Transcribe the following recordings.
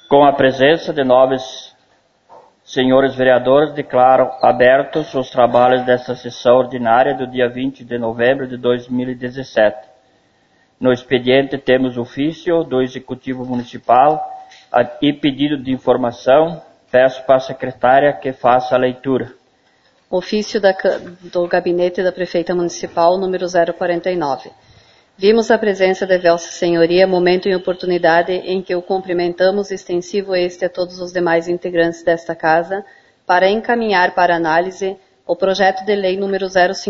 Com a presença de nobres senhores vereadores, declaro abertos os trabalhos desta sessão ordinária do dia 20 de novembro de 2017. No expediente temos ofício do Executivo Municipal e pedido de informação. Peço para a secretária que faça a leitura. Ofício do Gabinete da Prefeita Municipal, número 049. Vimos a presença de Vossa Senhoria, momento e oportunidade em que o cumprimentamos, extensivo este a todos os demais integrantes desta Casa, para encaminhar para análise o projeto de lei número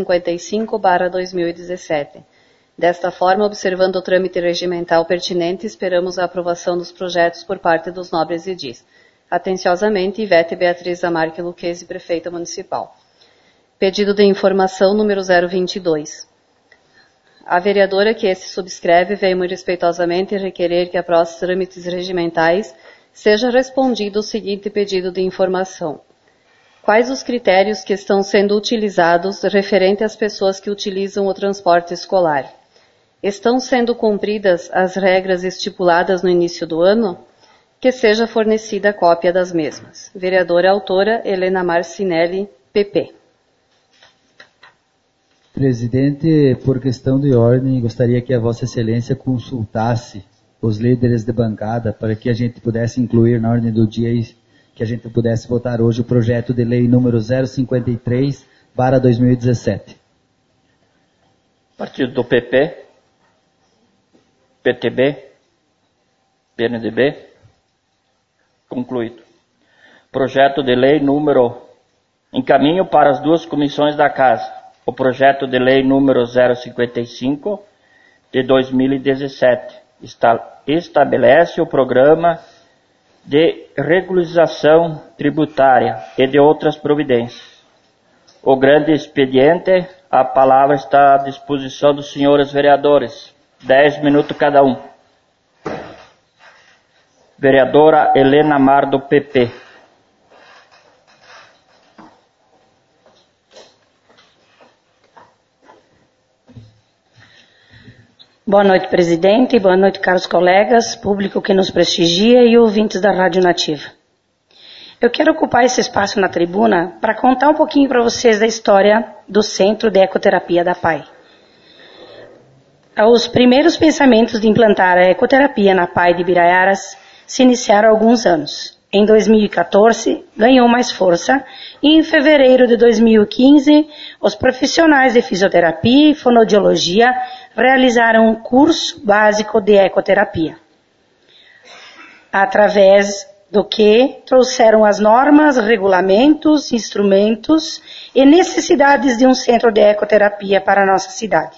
055/2017. Desta forma, observando o trâmite regimental pertinente, esperamos a aprovação dos projetos por parte dos nobres edis. Atenciosamente, Ivete Beatriz Amarque Luquezzi, Prefeita Municipal. Pedido de informação número 022. A vereadora que este subscreve vem muito respeitosamente requerer que, após trâmites regimentais, seja respondido o seguinte pedido de informação. Quais os critérios que estão sendo utilizados referente às pessoas que utilizam o transporte escolar? Estão sendo cumpridas as regras estipuladas no início do ano? Que seja fornecida a cópia das mesmas. Vereadora autora Helena Marcinelli, PP. Presidente, por questão de ordem, gostaria que a Vossa Excelência consultasse os líderes de bancada para que a gente pudesse incluir na ordem do dia e que a gente pudesse votar hoje o projeto de lei número 053/2017. Partido do PP, PTB, PNDB. Concluído. Projeto de lei número... Encaminho para as duas comissões da Casa. O projeto de lei número 055 de 2017 estabelece o programa de regularização tributária e de outras providências. O grande expediente, a palavra está à disposição dos senhores vereadores. 10 minutos cada um. Vereadora Helena Mar, do PP. Boa noite, presidente. Boa noite, caros colegas, público que nos prestigia e ouvintes da Rádio Nativa. Eu quero ocupar esse espaço na tribuna para contar um pouquinho para vocês da história do Centro de Ecoterapia da PAI. Os primeiros pensamentos de implantar a ecoterapia na PAI de Biraiaras se iniciaram há alguns anos. Em 2014, ganhou mais força e em fevereiro de 2015, os profissionais de fisioterapia e fonoaudiologia realizaram um curso básico de ecoterapia, através do que trouxeram as normas, regulamentos, instrumentos e necessidades de um centro de ecoterapia para a nossa cidade.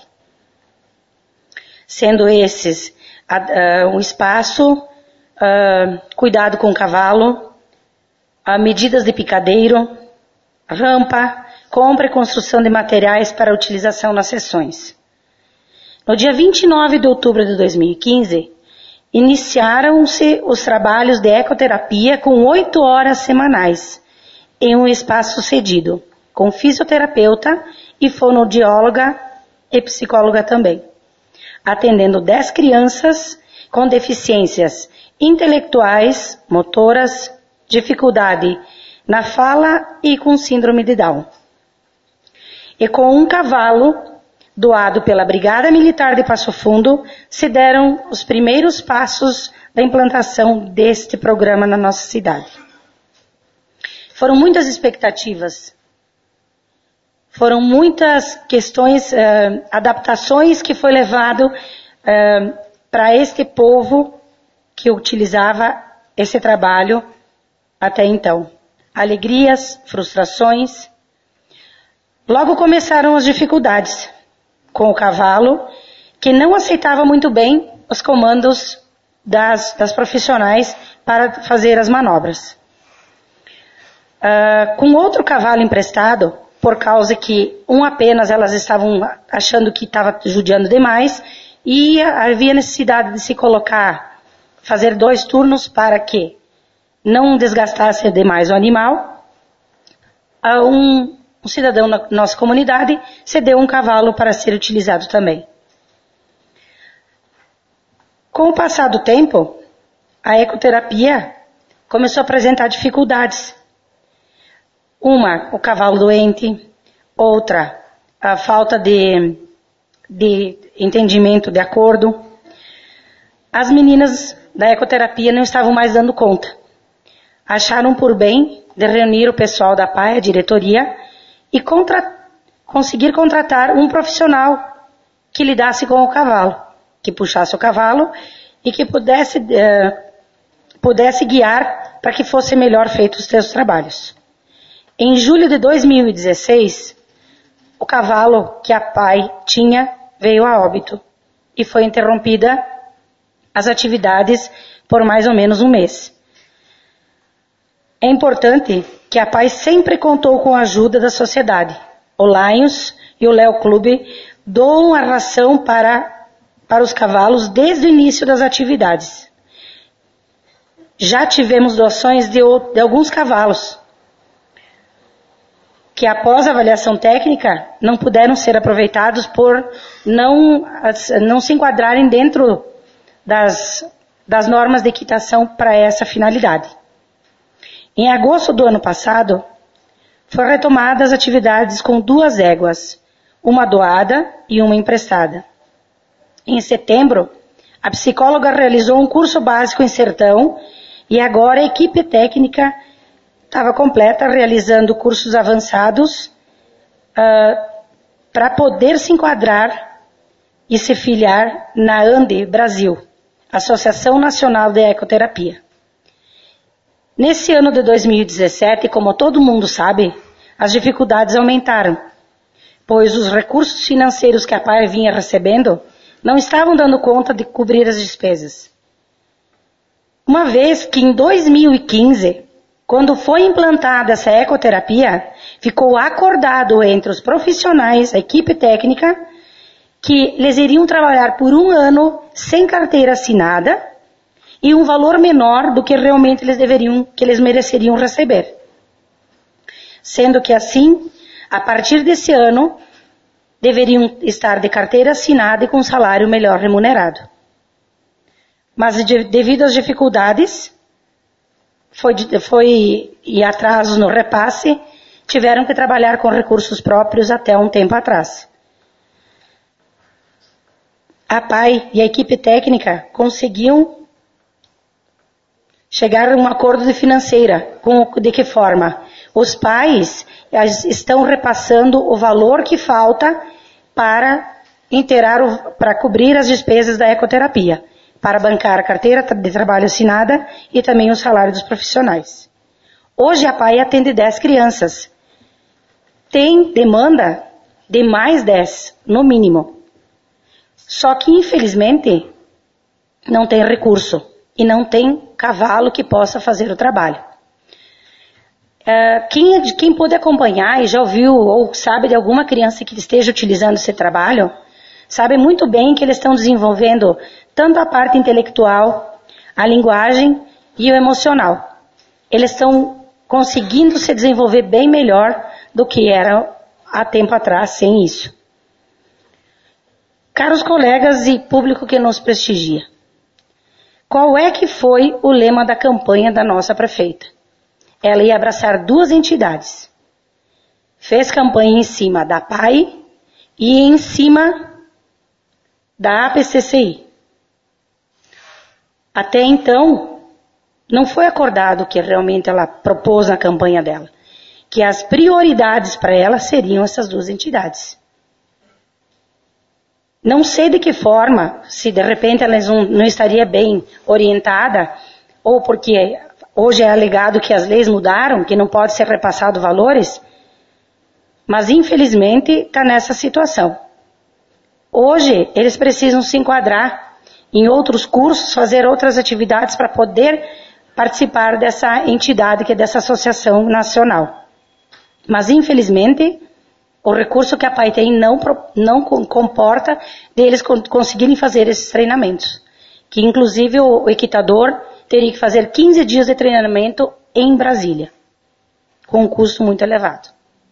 Sendo esses um espaço, cuidado com o cavalo, medidas de picadeiro, rampa, compra e construção de materiais para utilização nas sessões. No dia 29 de outubro de 2015, iniciaram-se os trabalhos de ecoterapia com 8 horas semanais, em um espaço cedido, com fisioterapeuta e fonoaudióloga e psicóloga também, atendendo 10 crianças com deficiências intelectuais, motoras, dificuldade na fala e com síndrome de Down. E com um cavalo doado pela Brigada Militar de Passo Fundo, se deram os primeiros passos da implantação deste programa na nossa cidade. Foram muitas expectativas, foram muitas questões, adaptações que foi levado para este povo que utilizava esse trabalho até então. Alegrias, frustrações. Logo começaram as dificuldades com o cavalo, que não aceitava muito bem os comandos das profissionais para fazer as manobras. Com outro cavalo emprestado, por causa que apenas elas estavam achando que estava judiando demais, e havia necessidade de se fazer 2 turnos para que não desgastasse demais o animal, um cidadão na nossa comunidade cedeu um cavalo para ser utilizado também. Com o passar do tempo, a ecoterapia começou a apresentar dificuldades. Uma, o cavalo doente. Outra, a falta de entendimento, de acordo. As meninas da ecoterapia não estavam mais dando conta. Acharam por bem de reunir o pessoal da PAI, a diretoria, e conseguir contratar um profissional que lidasse com o cavalo, que puxasse o cavalo e que pudesse guiar para que fosse melhor feito os seus trabalhos. Em julho de 2016, o cavalo que a PAI tinha veio a óbito e foi interrompida as atividades por mais ou menos um mês. É importante que a PAI sempre contou com a ajuda da sociedade. O Lions e o Leo Clube doam a ração para os cavalos desde o início das atividades. Já tivemos doações de alguns cavalos que após a avaliação técnica não puderam ser aproveitados por não se enquadrarem dentro das normas de equitação para essa finalidade. Em agosto do ano passado, foram retomadas atividades com 2 éguas, uma doada e uma emprestada. Em setembro, a psicóloga realizou um curso básico em Sertão e agora a equipe técnica estava completa, realizando cursos avançados para poder se enquadrar e se filiar na ANDE Brasil, Associação Nacional de Ecoterapia. Nesse ano de 2017, como todo mundo sabe, as dificuldades aumentaram, pois os recursos financeiros que a PAI vinha recebendo não estavam dando conta de cobrir as despesas. Uma vez que em 2015, quando foi implantada essa ecoterapia, ficou acordado entre os profissionais, a equipe técnica, que eles iriam trabalhar por 1 ano sem carteira assinada e um valor menor do que realmente eles mereceriam receber. Sendo que assim, a partir desse ano, deveriam estar de carteira assinada e com salário melhor remunerado. Mas devido às dificuldades e atrasos no repasse, tiveram que trabalhar com recursos próprios até um tempo atrás. A PAI e a equipe técnica conseguiam chegar a um acordo de financeira. De que forma? Os pais estão repassando o valor que falta para cobrir as despesas da ecoterapia, para bancar a carteira de trabalho assinada e também o salário dos profissionais. Hoje a PAI atende 10 crianças. Tem demanda de mais 10, no mínimo. Só que, infelizmente, não tem recurso e não tem cavalo que possa fazer o trabalho. Quem pôde acompanhar e já ouviu ou sabe de alguma criança que esteja utilizando esse trabalho, sabe muito bem que eles estão desenvolvendo tanto a parte intelectual, a linguagem e o emocional. Eles estão conseguindo se desenvolver bem melhor do que era há tempo atrás sem isso. Caros colegas e público que nos prestigia, qual é que foi o lema da campanha da nossa prefeita? Ela ia abraçar 2 entidades. Fez campanha em cima da PAI e em cima da APCCI. Até então, não foi acordado o que realmente ela propôs na campanha dela, que as prioridades para ela seriam essas 2 entidades. Não sei de que forma, se de repente ela não estaria bem orientada, ou porque hoje é alegado que as leis mudaram, que não pode ser repassado valores, mas infelizmente está nessa situação. Hoje eles precisam se enquadrar em outros cursos, fazer outras atividades para poder participar dessa entidade, que é dessa associação nacional. Mas infelizmente o recurso que a PAI tem não comporta deles conseguirem fazer esses treinamentos. Que inclusive o equitador teria que fazer 15 dias de treinamento em Brasília, com um custo muito elevado.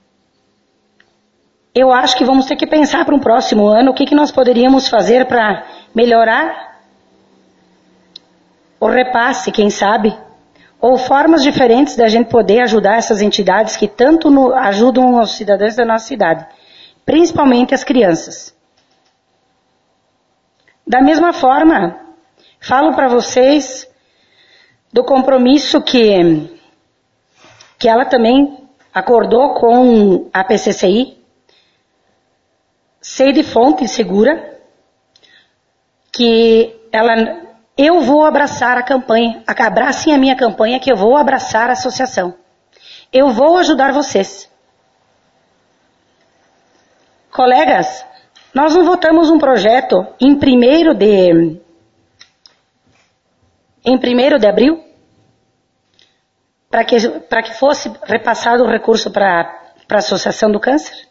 Eu acho que vamos ter que pensar para um próximo ano o que nós poderíamos fazer para melhorar o repasse, quem sabe, ou formas diferentes da gente poder ajudar essas entidades que tanto ajudam os cidadãos da nossa cidade, principalmente as crianças. Da mesma forma, falo para vocês do compromisso que ela também acordou com a PCCI, sei de fonte segura, que eu vou abraçar a campanha, abracem a minha campanha, que eu vou abraçar a associação. Eu vou ajudar vocês. Colegas, nós não votamos um projeto em 1º de abril, para que fosse repassado o recurso para a Associação do Câncer?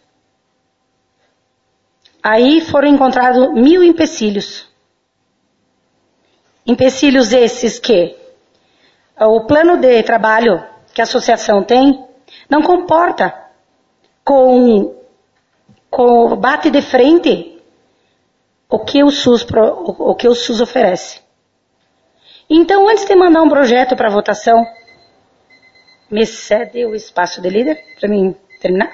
Aí foram encontrados 1000 empecilhos. Empecilhos esses que o plano de trabalho que a associação tem não comporta com bate de frente o que o SUS oferece. Então, antes de mandar um projeto para votação, me cede o espaço de líder para mim terminar?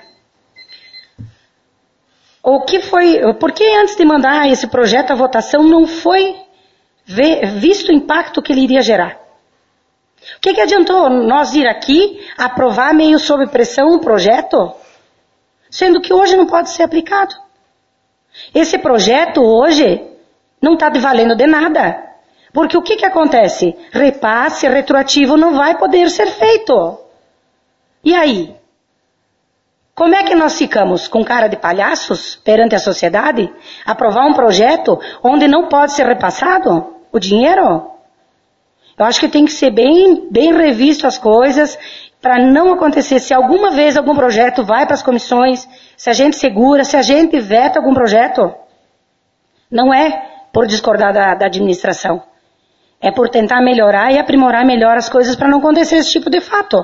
Por que antes de mandar esse projeto à votação não foi visto o impacto que ele iria gerar? O que adiantou nós ir aqui aprovar meio sob pressão um projeto, sendo que hoje não pode ser aplicado? Esse projeto hoje não está valendo de nada. Porque o que acontece? Repasse retroativo não vai poder ser feito. E aí? Como é que nós ficamos com cara de palhaços perante a sociedade? Aprovar um projeto onde não pode ser repassado o dinheiro? Eu acho que tem que ser bem revisto as coisas para não acontecer. Se alguma vez algum projeto vai para as comissões, se a gente segura, se a gente veta algum projeto, não é por discordar da administração. É por tentar melhorar e aprimorar melhor as coisas para não acontecer esse tipo de fato.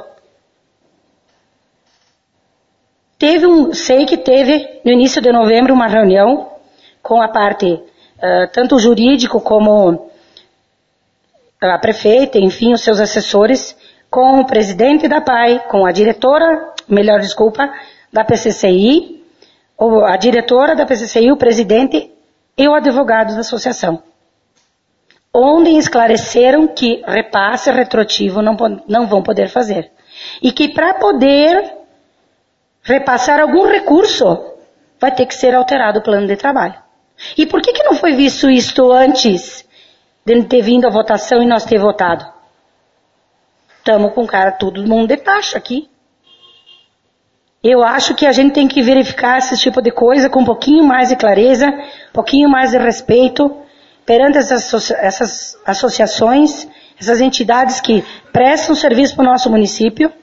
Sei que teve no início de novembro uma reunião com a parte, tanto o jurídico como a prefeita, enfim, os seus assessores, com o presidente da PAI, com a diretora, da PCCI, a diretora da PCCI, o presidente e o advogado da associação, onde esclareceram que repasse retroativo não vão poder fazer. E que para poder repassar algum recurso, vai ter que ser alterado o plano de trabalho. E por que não foi visto isto antes de ter vindo a votação e nós ter votado? Estamos com todo mundo de taxa aqui. Eu acho que a gente tem que verificar esse tipo de coisa com um pouquinho mais de clareza, um pouquinho mais de respeito perante essas associações, essas entidades que prestam serviço para o nosso município,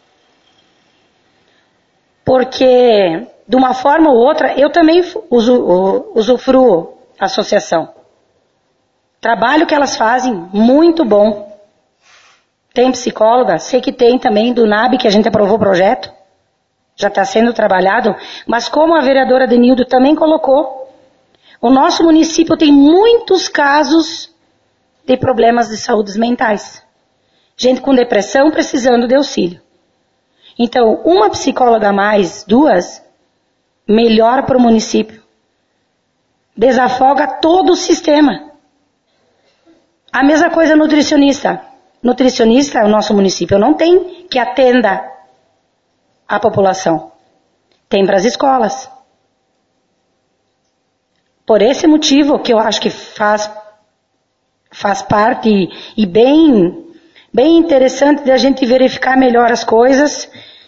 porque de uma forma ou outra eu também usufruo a associação. Trabalho que elas fazem, muito bom. Tem psicóloga, sei que tem também do NAB, que a gente aprovou o projeto, já está sendo trabalhado, mas como a vereadora Denildo também colocou, o nosso município tem muitos casos de problemas de saúde mentais. Gente com depressão precisando de auxílio. Então, uma psicóloga a mais, 2, melhor para o município. Desafoga todo o sistema. A mesma coisa nutricionista. Nutricionista, o nosso município não tem que atenda a população. Tem para as escolas. Por esse motivo que eu acho que faz parte e bem interessante de a gente verificar melhor as coisas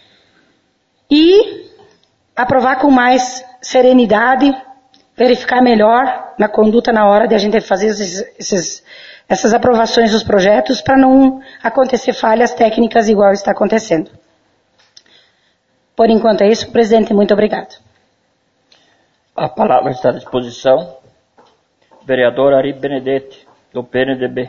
e aprovar com mais serenidade, verificar melhor na conduta na hora de a gente fazer essas aprovações dos projetos para não acontecer falhas técnicas igual está acontecendo. Por enquanto é isso, presidente, muito obrigado. A palavra está à disposição. Vereador Ari Benedetti, do PNDB.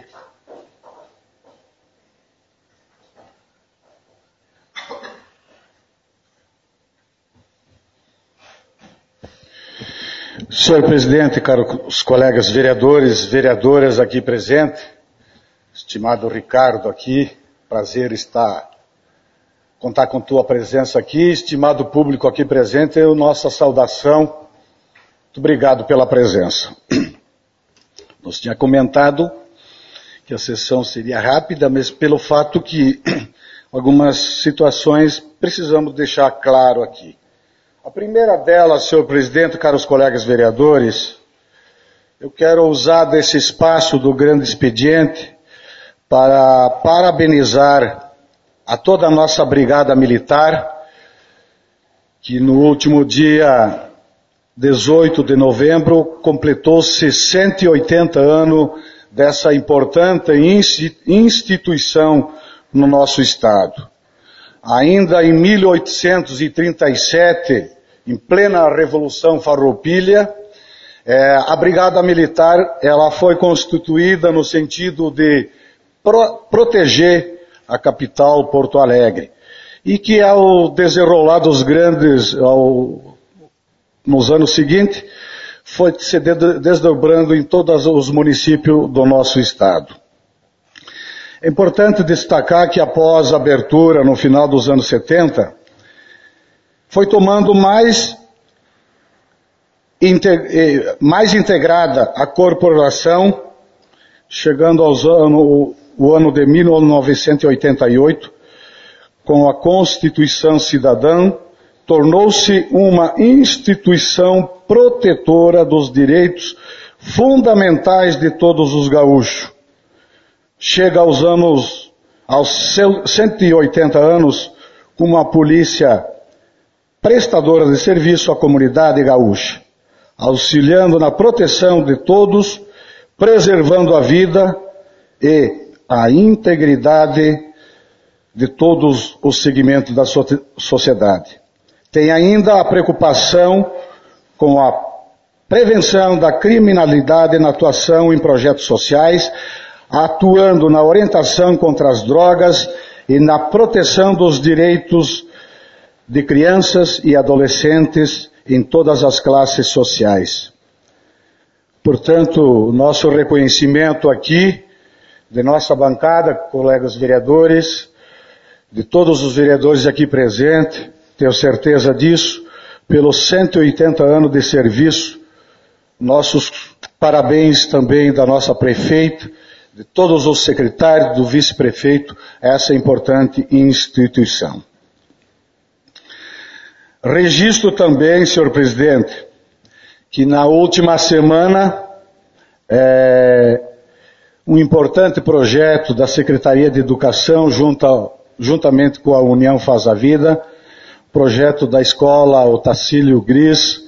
Senhor presidente, caros colegas vereadores, vereadoras aqui presentes, estimado Ricardo aqui, prazer contar com tua presença aqui, estimado público aqui presente, nossa saudação. Muito obrigado pela presença. Nós tinha comentado que a sessão seria rápida, mas pelo fato que algumas situações precisamos deixar claro aqui. A primeira delas, senhor presidente, caros colegas vereadores, eu quero usar desse espaço do grande expediente para parabenizar a toda a nossa brigada militar, que no último dia 18 de novembro completou-se 180 anos dessa importante instituição no nosso Estado. Ainda em 1837, em plena Revolução Farroupilha, a Brigada Militar ela foi constituída no sentido de proteger a capital Porto Alegre. E que ao desenrolar dos grandes, nos anos seguintes, foi se desdobrando em todos os municípios do nosso Estado. É importante destacar que após a abertura, no final dos anos 70, foi tomando mais integrada a corporação, chegando o ano de 1988, com a Constituição Cidadã, tornou-se uma instituição protetora dos direitos fundamentais de todos os gaúchos. Chega aos 180 anos, com uma polícia prestadora de serviço à comunidade gaúcha, auxiliando na proteção de todos, preservando a vida e a integridade de todos os segmentos da sociedade. Tem ainda a preocupação com a prevenção da criminalidade na atuação em projetos sociais, atuando na orientação contra as drogas e na proteção dos direitos de crianças e adolescentes em todas as classes sociais. Portanto, nosso reconhecimento aqui, de nossa bancada, colegas vereadores, de todos os vereadores aqui presentes, tenho certeza disso, pelos 180 anos de serviço, nossos parabéns também da nossa prefeita, de todos os secretários, do vice-prefeito, a essa importante instituição. Registro também, senhor presidente, que na última semana, um importante projeto da Secretaria de Educação, juntamente com a União Faz a Vida, projeto da escola Otacílio Gris,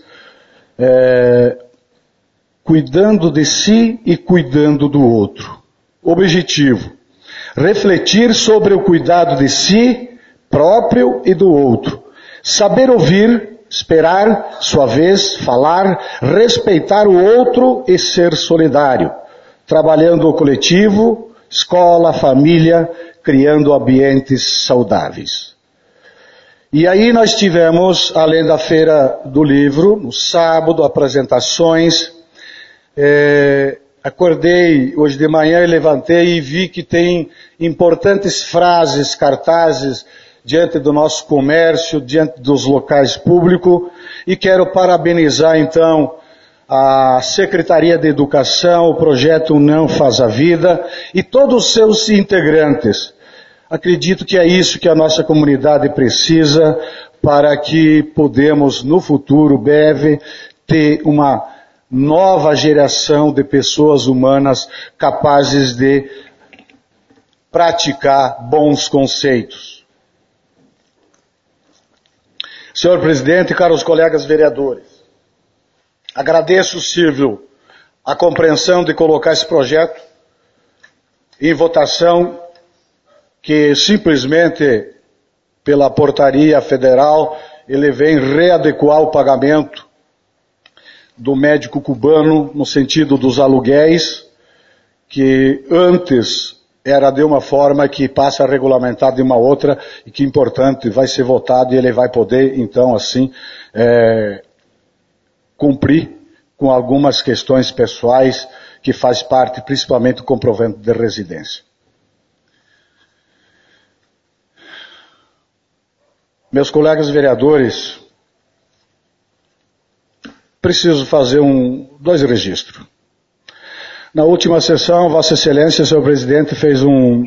cuidando de si e cuidando do outro. Objetivo: refletir sobre o cuidado de si próprio e do outro. Saber ouvir, esperar sua vez, falar, respeitar o outro e ser solidário. Trabalhando o coletivo, escola, família, criando ambientes saudáveis. E aí nós tivemos, além da Feira do Livro, no sábado, apresentações. Acordei hoje de manhã e levantei e vi que tem importantes frases, cartazes, diante do nosso comércio, diante dos locais públicos, e quero parabenizar então a Secretaria de Educação, o projeto União Faz a Vida e todos os seus integrantes. Acredito que é isso que a nossa comunidade precisa para que podemos no futuro breve ter uma nova geração de pessoas humanas capazes de praticar bons conceitos. Senhor presidente, caros colegas vereadores, agradeço, Silvio, a compreensão de colocar esse projeto em votação, que simplesmente pela portaria federal ele vem readequar o pagamento do médico cubano no sentido dos aluguéis, que antes era de uma forma que passa a regulamentar de uma outra, e que importante, vai ser votado e ele vai poder, então, assim, cumprir com algumas questões pessoais que faz parte, principalmente, do comprovante de residência. Meus colegas vereadores, preciso fazer dois registros. Na última sessão, Vossa Excelência, senhor presidente, fez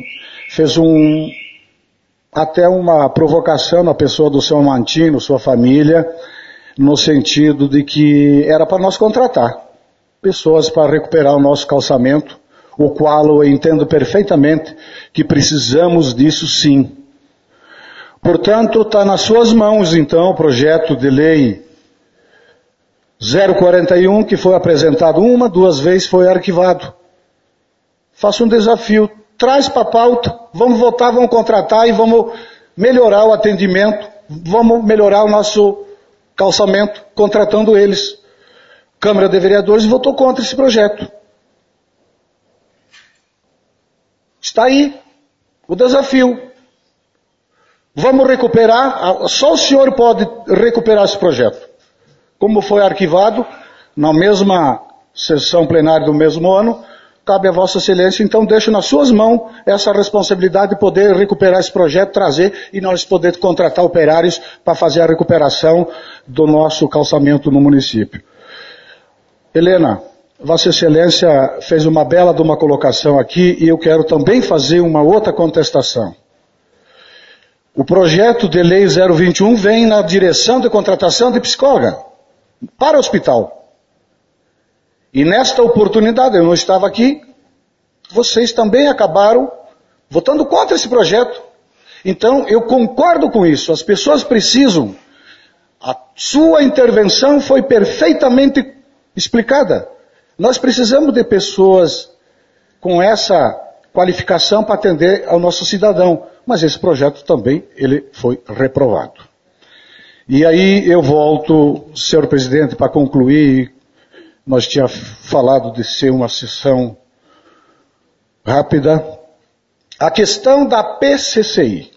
até uma provocação na pessoa do senhor Mantino, sua família, no sentido de que era para nós contratar pessoas para recuperar o nosso calçamento, o qual eu entendo perfeitamente que precisamos disso sim. Portanto, está nas suas mãos, então, o projeto de lei 041, que foi apresentado 2 vezes, foi arquivado. Faça um desafio, traz para a pauta, vamos votar, vamos contratar e vamos melhorar o atendimento, vamos melhorar o nosso calçamento, contratando eles. Câmara de Vereadores votou contra esse projeto. Está aí o desafio. Vamos recuperar, só o senhor pode recuperar esse projeto. Como foi arquivado, na mesma sessão plenária do mesmo ano, cabe a Vossa Excelência, então deixo nas suas mãos essa responsabilidade de poder recuperar esse projeto, trazer e nós poder contratar operários para fazer a recuperação do nosso calçamento no município. Helena, Vossa Excelência fez uma bela de uma colocação aqui e eu quero também fazer uma outra contestação. O projeto de lei 021 vem na direção de contratação de psicóloga para o hospital. E nesta oportunidade, eu não estava aqui, vocês também acabaram votando contra esse projeto. Então, eu concordo com isso, as pessoas precisam. A sua intervenção foi perfeitamente explicada. Nós precisamos de pessoas com essa qualificação para atender ao nosso cidadão. Mas esse projeto também, ele foi reprovado. E aí eu volto, senhor presidente, para concluir. Nós tínhamos falado de ser uma sessão rápida. A questão da PCCI.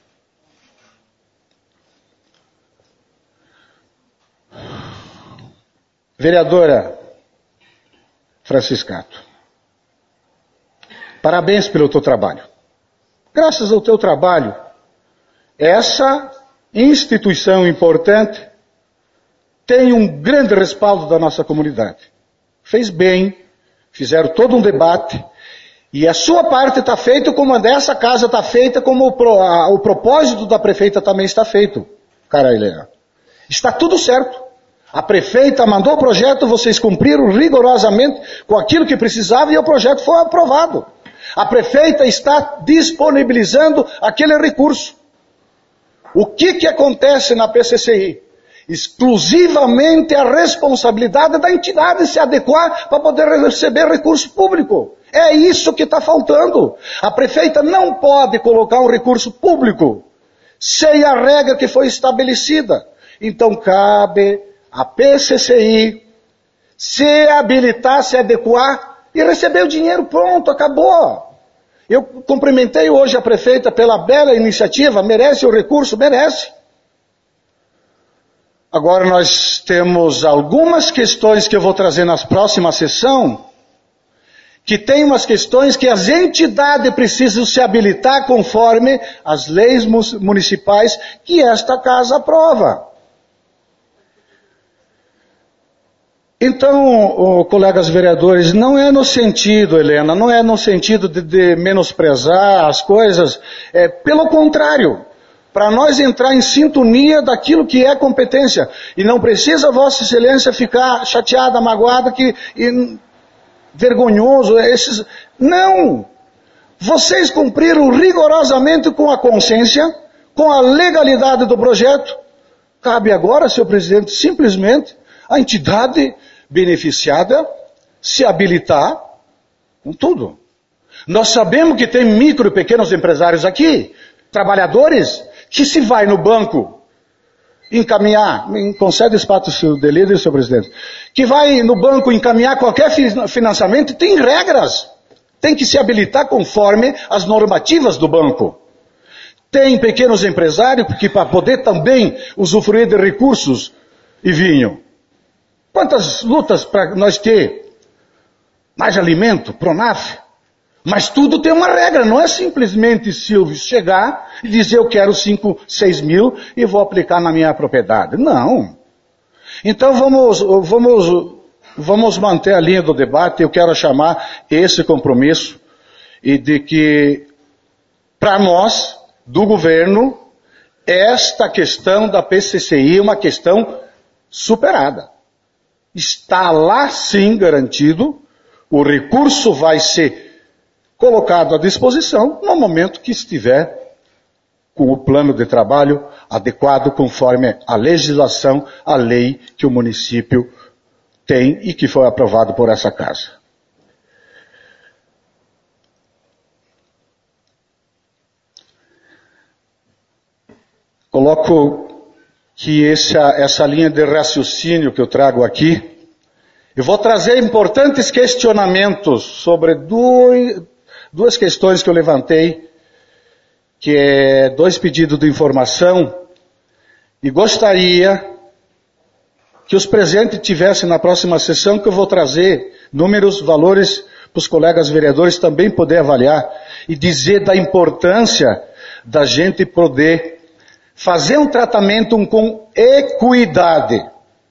Vereadora Franciscato, parabéns pelo teu trabalho. Graças ao teu trabalho, essa instituição importante tem um grande respaldo da nossa comunidade. Fez bem, fizeram todo um debate, e a sua parte está feita como a dessa casa está feita, como o propósito da prefeita também está feito, cara Helena. Está tudo certo. A prefeita mandou o projeto, vocês cumpriram rigorosamente com aquilo que precisava e o projeto foi aprovado. A prefeita está disponibilizando aquele recurso. O que acontece na PCCI? Exclusivamente a responsabilidade da entidade se adequar para poder receber recurso público. É isso que está faltando. A prefeita não pode colocar um recurso público sem a regra que foi estabelecida. Então cabe a PCCI se habilitar, se adequar e receber o dinheiro, pronto, acabou. Eu cumprimentei hoje a prefeita pela bela iniciativa, merece o recurso, merece. Agora nós temos algumas questões que eu vou trazer na próxima sessão, que tem umas questões que as entidades precisam se habilitar conforme as leis municipais que esta casa aprova. Então, colegas vereadores, não é no sentido, Helena, não é no sentido de menosprezar as coisas, pelo contrário, para nós entrar em sintonia daquilo que é competência, e não precisa Vossa Excelência ficar chateada, magoada, vergonhoso, não! Vocês cumpriram rigorosamente com a consciência, com a legalidade do projeto, cabe agora, senhor presidente, simplesmente a entidade beneficiada se habilitar com tudo. Nós sabemos que tem micro e pequenos empresários aqui, trabalhadores, que se vai no banco encaminhar, me concede espaço de líder, senhor presidente, que vai no banco encaminhar qualquer financiamento, tem regras, tem que se habilitar conforme as normativas do banco. Tem pequenos empresários que para poder também usufruir de recursos e vinho. Quantas lutas para nós ter mais alimento, Pronaf? Mas tudo tem uma regra, não é simplesmente, Silvio, chegar e dizer eu quero 5, 6 mil e vou aplicar na minha propriedade. Não. Então vamos manter a linha do debate. Eu quero chamar esse compromisso e de que, para nós, do governo, esta questão da PCCI é uma questão superada. Está lá sim garantido, o recurso vai ser colocado à disposição no momento que estiver com o plano de trabalho adequado conforme a legislação, a lei que o município tem e que foi aprovado por essa casa. Coloco que essa linha de raciocínio que eu trago aqui, eu vou trazer importantes questionamentos sobre duas questões que eu levantei, que é 2 pedidos de informação, e gostaria que os presentes tivessem na próxima sessão, que eu vou trazer números, valores, para os colegas vereadores também poder avaliar, e dizer da importância da gente poder fazer um tratamento com equidade.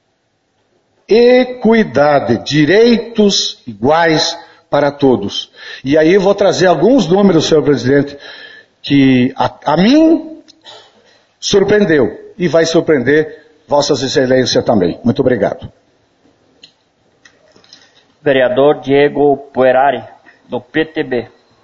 Equidade, direitos iguais para todos. E aí eu vou trazer alguns números, senhor presidente, que a mim surpreendeu e vai surpreender vossas excelências também. Muito obrigado. Vereador Diego Puerari, do PTB.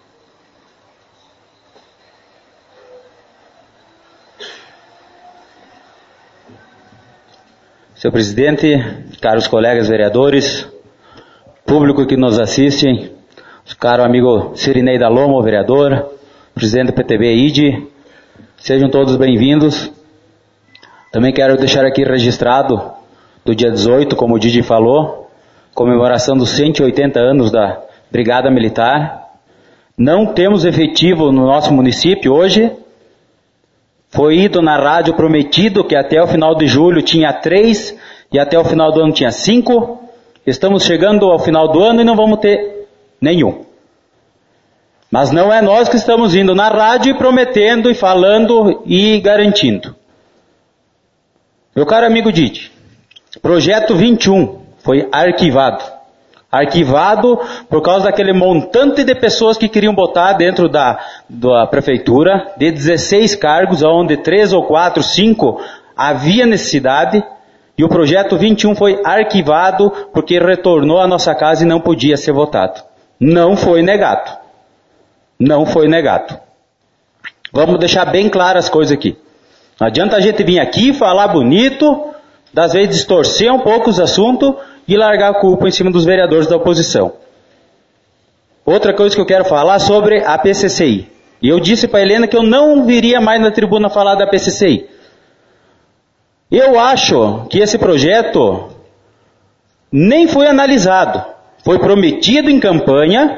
Senhor presidente, caros colegas vereadores, público que nos assistem, caro amigo Cirinei da Loma, vereador, presidente do PTB ID, sejam todos bem-vindos. Também quero deixar aqui registrado, do dia 18, como o Didi falou, comemoração dos 180 anos da Brigada Militar. Não temos efetivo no nosso município hoje. Foi ido na rádio prometido que até o final de julho tinha 3 e até o final do ano tinha 5. Estamos chegando ao final do ano e não vamos ter nenhum. Mas não é nós que estamos indo na rádio e prometendo e falando e garantindo. Meu caro amigo Didi, projeto 21 foi arquivado. Arquivado por causa daquele montante de pessoas que queriam botar dentro da prefeitura, de 16 cargos, onde 3 ou 4, 5 havia necessidade, e o projeto 21 foi arquivado porque retornou à nossa casa e não podia ser votado. Não foi negado. Não foi negado. Vamos deixar bem claras as coisas aqui. Não adianta a gente vir aqui falar bonito, das vezes distorcer um pouco os assuntos e largar a culpa em cima dos vereadores da oposição. Outra coisa que eu quero falar sobre a PCCI. E eu disse para a Helena que eu não viria mais na tribuna falar da PCCI. Eu acho que esse projeto nem foi analisado. Foi prometido em campanha.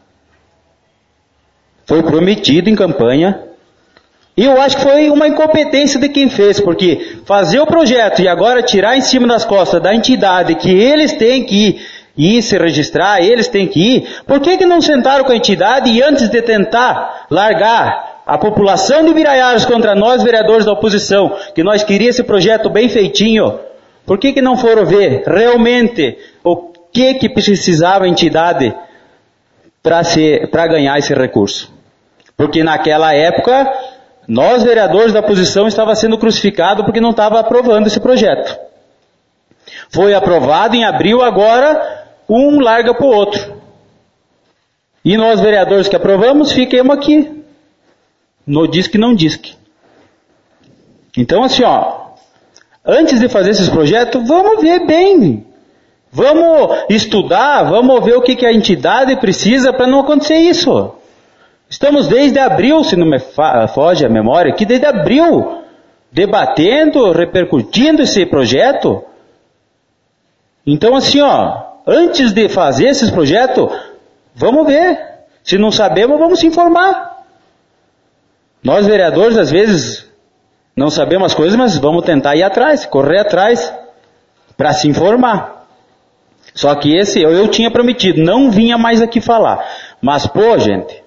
E eu acho que foi uma incompetência de quem fez, porque fazer o projeto e agora tirar em cima das costas da entidade que eles têm que ir se registrar, eles têm que ir, por que não sentaram com a entidade e antes de tentar largar a população de Biraiaras contra nós, vereadores da oposição, que nós queríamos esse projeto bem feitinho, por que não foram ver realmente o que precisava a entidade para ganhar esse recurso? Porque naquela época, nós, vereadores da oposição, estava sendo crucificados porque não estava aprovando esse projeto. Foi aprovado em abril, agora um larga para o outro. E nós, vereadores que aprovamos, fiquemos aqui. No disque não disque. Então, assim, antes de fazer esses projetos, vamos ver bem. Vamos estudar, vamos ver o que a entidade precisa para não acontecer isso. Estamos desde abril, se não me foge a memória, que desde abril, debatendo, repercutindo esse projeto. Então assim, antes de fazer esses projetos, vamos ver. Se não sabemos, vamos se informar. Nós vereadores, às vezes, não sabemos as coisas, mas vamos tentar ir atrás, correr atrás, para se informar. Só que esse eu tinha prometido, não vinha mais aqui falar. Mas, pô, gente,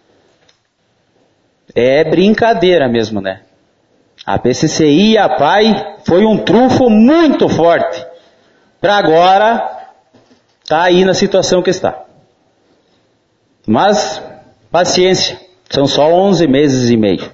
é brincadeira mesmo, né? A PCCI e a PAI foi um trunfo muito forte para agora tá aí na situação que está. Mas, paciência, são só 11 meses e meio.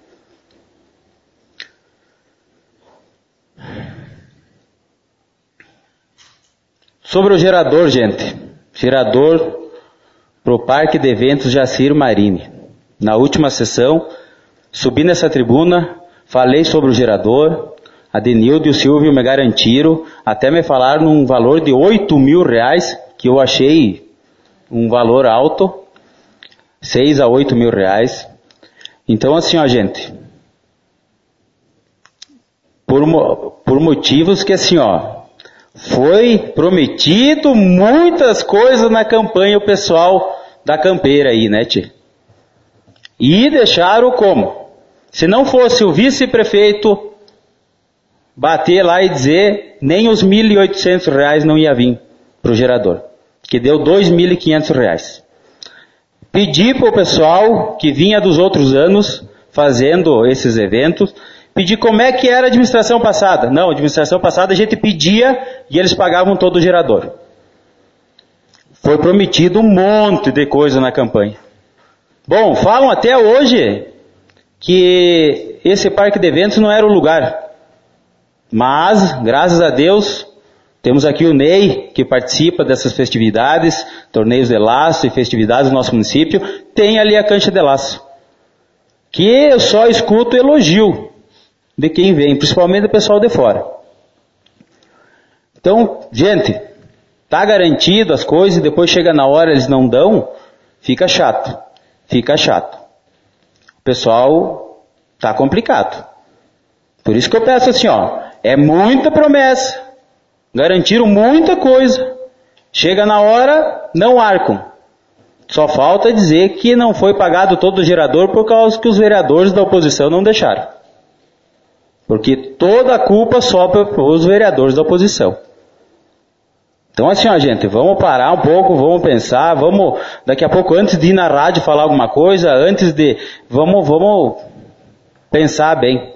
Sobre o gerador, gente. Gerador para o Parque de Eventos Jacir Marini. Na última sessão, subi nessa tribuna, falei sobre o gerador, a Denildo e o Silvio me garantiram, até me falaram num valor de R$8.000, que eu achei um valor alto, 6 a 8 mil reais. Então assim, ó, gente, por motivos que assim, ó, foi prometido muitas coisas na campanha, o pessoal da campeira aí, né, tchê? E deixaram como? Se não fosse o vice-prefeito bater lá e dizer, nem os R$1.800 não ia vir pro gerador, que deu R$2.500. Pedi para o pessoal que vinha dos outros anos fazendo esses eventos, pedi como é que era a administração passada. Não, a administração passada a gente pedia e eles pagavam todo o gerador. Foi prometido um monte de coisa na campanha. Bom, falam até hoje que esse parque de eventos não era o lugar. Mas, graças a Deus, temos aqui o Ney, que participa dessas festividades, torneios de laço e festividades do nosso município. Tem ali a cancha de laço, que eu só escuto elogio de quem vem, principalmente do pessoal de fora. Então, gente, tá garantido as coisas e depois chega na hora eles não dão, fica chato. Fica chato. O pessoal tá complicado. Por isso que eu peço assim, ó, é muita promessa. Garantiram muita coisa. Chega na hora, não arcam. Só falta dizer que não foi pagado todo o gerador por causa que os vereadores da oposição não deixaram. Porque toda a culpa sobra para os vereadores da oposição. Então assim, ó, gente, vamos parar um pouco, vamos pensar, vamos, daqui a pouco, antes de ir na rádio falar alguma coisa, vamos pensar bem.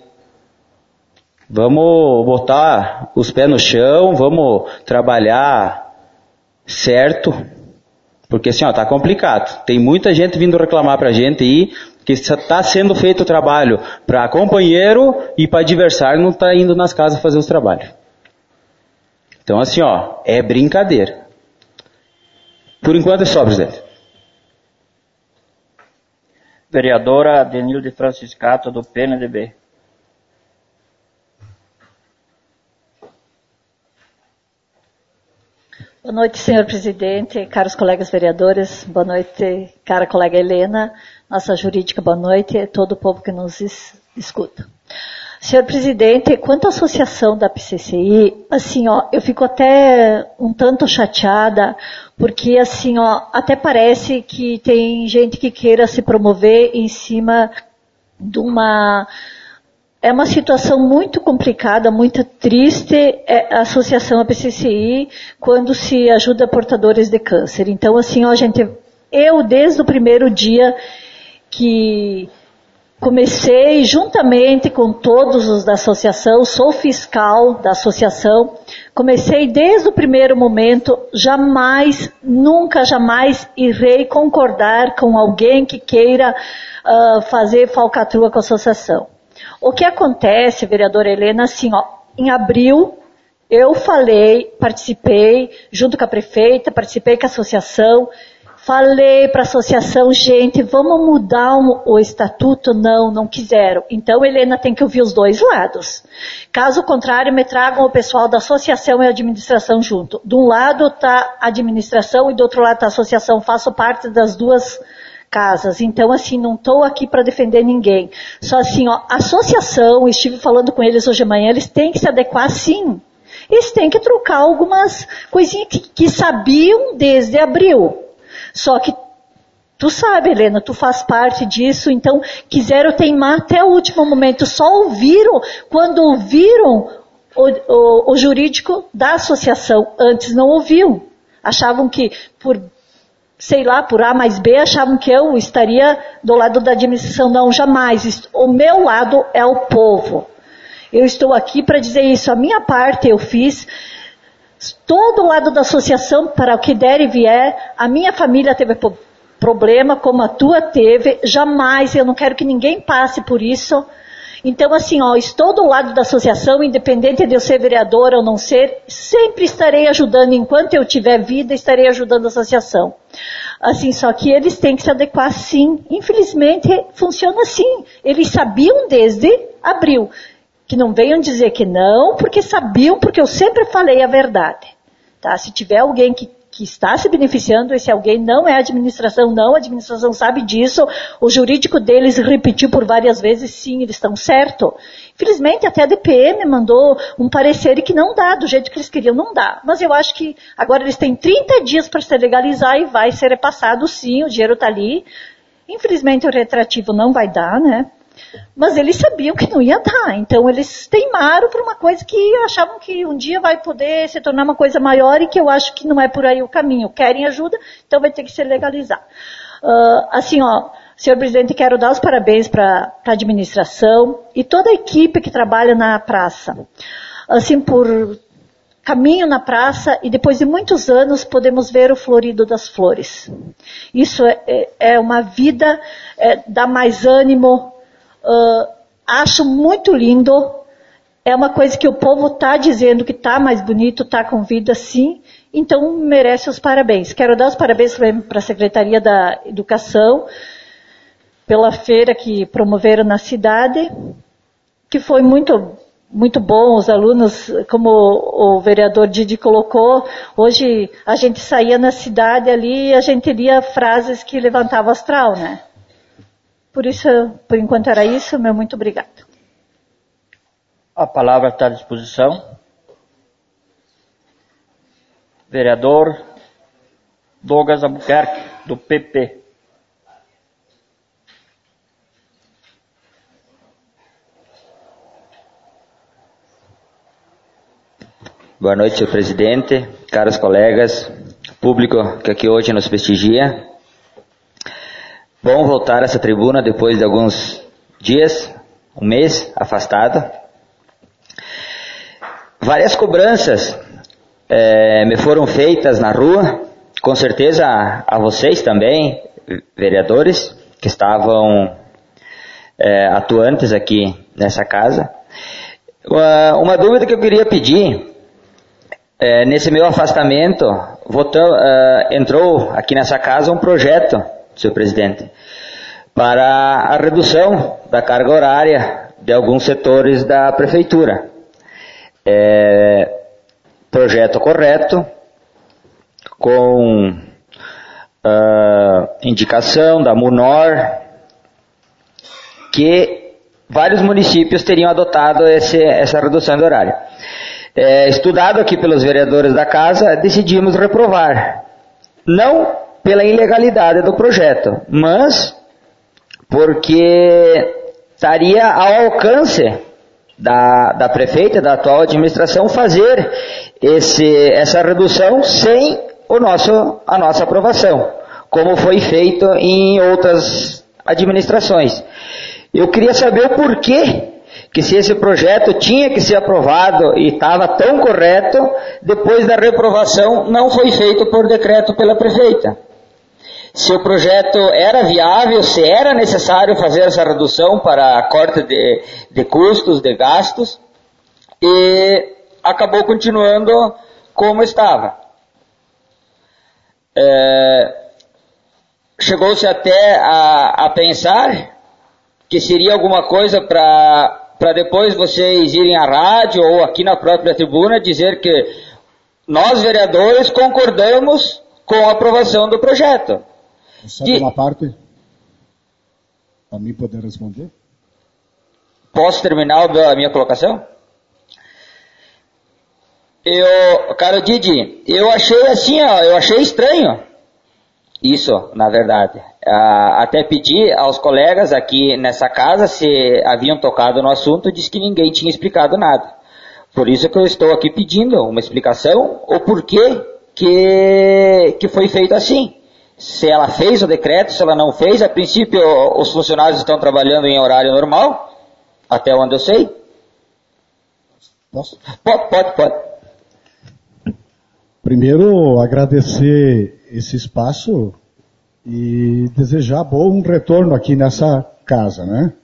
Vamos botar os pés no chão, vamos trabalhar certo, porque assim, ó, tá complicado. Tem muita gente vindo reclamar pra gente aí, que está sendo feito o trabalho para companheiro e para adversário não está indo nas casas fazer os trabalhos. Então assim, ó, é brincadeira. Por enquanto é só, presidente. Vereadora Denilde Franciscato, do PNDB. Boa noite, senhor presidente, caros colegas vereadores, boa noite, cara colega Helena, nossa jurídica, boa noite, todo o povo que nos escuta. Senhor presidente, quanto à associação da PCCI, assim, ó, eu fico até um tanto chateada, porque assim, ó, até parece que tem gente que queira se promover em cima de uma... É uma situação muito complicada, muito triste, a associação à PCCI, quando se ajuda portadores de câncer. Então, assim, ó, gente, eu desde o primeiro dia que comecei, juntamente com todos os da associação, sou fiscal da associação, comecei desde o primeiro momento, nunca jamais irei concordar com alguém que queira fazer falcatrua com a associação. O que acontece, vereadora Helena, assim, ó, em abril, eu falei, participei, junto com a prefeita, participei com a associação, falei para a associação, gente, vamos mudar o estatuto? Não quiseram. Então, Helena tem que ouvir os dois lados. Caso contrário, me tragam o pessoal da associação e a administração junto. De um lado está a administração e do outro lado está a associação. Faço parte das duas casas. Então, assim, não estou aqui para defender ninguém. Só assim, ó, a associação, estive falando com eles hoje de manhã, eles têm que se adequar sim. Eles têm que trocar algumas coisinhas que sabiam desde abril. Só que, tu sabe, Helena, tu faz parte disso, então quiseram teimar até o último momento. Só ouviram, quando ouviram o jurídico da associação, antes não ouviam. Achavam que por sei lá, por A mais B, achavam que eu estaria do lado da administração. Não, jamais. O meu lado é o povo. Eu estou aqui para dizer isso. A minha parte eu fiz. Todo o lado da associação, para o que der e vier. A minha família teve problema, como a tua teve. Jamais, eu não quero que ninguém passe por isso. Então, assim, estou do lado da associação, independente de eu ser vereadora ou não ser, sempre estarei ajudando, enquanto eu tiver vida, estarei ajudando a associação. Assim, só que eles têm que se adequar sim. Infelizmente, funciona assim. Eles sabiam desde abril. Que não venham dizer que não, porque sabiam, porque eu sempre falei a verdade. Tá? Se tiver alguém que está se beneficiando, esse alguém não é a administração sabe disso, o jurídico deles repetiu por várias vezes, sim, eles estão certos. Infelizmente, até a DPM mandou um parecer que não dá, do jeito que eles queriam, não dá. Mas eu acho que agora eles têm 30 dias para se legalizar e vai ser repassado, sim, o dinheiro está ali. Infelizmente, o retroativo não vai dar, né? Mas eles sabiam que não ia dar, então eles teimaram por uma coisa que achavam que um dia vai poder se tornar uma coisa maior e que eu acho que não é por aí o caminho. Querem ajuda, então vai ter que se legalizar. Senhor presidente, quero dar os parabéns para a administração e toda a equipe que trabalha na praça. Assim, por caminho na praça e depois de muitos anos podemos ver o florido das flores. Isso é uma vida, dá mais ânimo. Acho muito lindo, é uma coisa que o povo está dizendo que está mais bonito, está com vida sim, então merece os parabéns. Quero dar os parabéns para a Secretaria da Educação, pela feira que promoveram na cidade, que foi muito, muito bom, os alunos, como o vereador Didi colocou, hoje a gente saía na cidade ali e a gente lia frases que levantavam o astral, né? Por isso, por enquanto era isso, meu muito obrigado. A palavra está à disposição. Vereador Douglas Albuquerque, do PP. Boa noite, senhor presidente, caros colegas, público que aqui hoje nos prestigia. Bom voltar a essa tribuna depois de alguns dias, um mês afastado. Várias cobranças me foram feitas na rua, com certeza a vocês também, vereadores, que estavam atuantes aqui nessa casa. Uma dúvida que eu queria pedir, nesse meu afastamento, entrou aqui nessa casa um projeto, senhor presidente, para a redução da carga horária de alguns setores da prefeitura. Projeto correto, com indicação da MUNOR, que vários municípios teriam adotado essa redução de horário. Estudado aqui pelos vereadores da casa, decidimos reprovar. Não pela ilegalidade do projeto, mas porque estaria ao alcance da prefeita, da atual administração, fazer essa redução sem a nossa aprovação, como foi feito em outras administrações. Eu queria saber o porquê que se esse projeto tinha que ser aprovado e estava tão correto, depois da reprovação não foi feito por decreto pela prefeita. Se o projeto era viável, se era necessário fazer essa redução para a corte de custos, de gastos, e acabou continuando como estava. Chegou-se até a pensar que seria alguma coisa para depois vocês irem à rádio ou aqui na própria tribuna dizer que nós, vereadores, concordamos com a aprovação do projeto. Só uma parte, para mim poder responder. Posso terminar a minha colocação? Caro Didi, eu achei assim, eu achei estranho isso, na verdade. Até pedi aos colegas aqui nessa casa se haviam tocado no assunto, disse que ninguém tinha explicado nada. Por isso que eu estou aqui pedindo uma explicação, o porquê que foi feito assim. se ela fez o decreto, se ela não fez. A princípio, os funcionários estão trabalhando em horário normal, até onde eu sei. Posso? Pode. Primeiro, agradecer esse espaço e desejar bom retorno aqui nessa casa, né?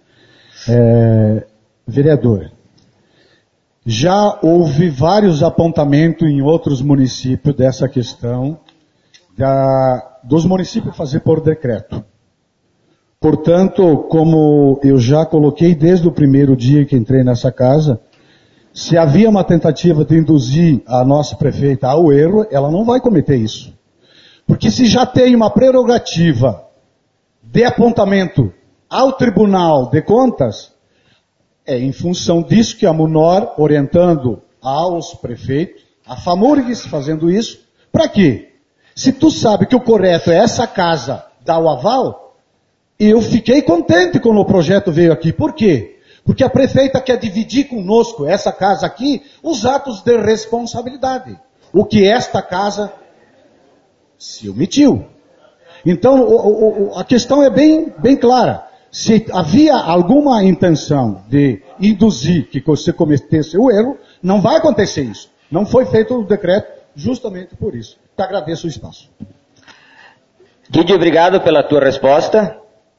Vereador, já houve vários apontamentos em outros municípios dessa questão dos municípios fazer por decreto. Portanto, como eu já coloquei desde o primeiro dia que entrei nessa casa, se havia uma tentativa de induzir a nossa prefeita ao erro, ela não vai cometer isso. Porque se já tem uma prerrogativa de apontamento ao Tribunal de Contas, é em função disso que a MUNOR, orientando aos prefeitos, a FAMURGS fazendo isso, para quê? Se tu sabe que o correto é essa casa dar o aval, eu fiquei contente quando o projeto veio aqui. Por quê? Porque a prefeita quer dividir conosco, essa casa aqui, os atos de responsabilidade. O que esta casa se omitiu. Então, a questão é bem clara. Se havia alguma intenção de induzir que você cometesse o erro, não vai acontecer isso. Não foi feito o decreto justamente por isso. Te agradeço o espaço. Didi, obrigado pela tua resposta.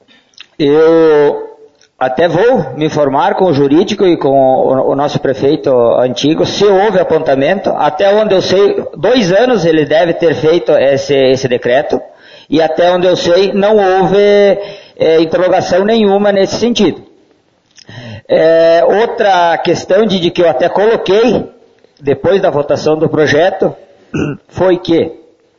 Eu até vou me informar com o jurídico e com o nosso prefeito antigo, se houve apontamento. Até onde eu sei, 2 anos ele deve ter feito esse decreto, e até onde eu sei, não houve interrogação nenhuma nesse sentido. Outra questão de que eu até coloquei, depois da votação do projeto, foi que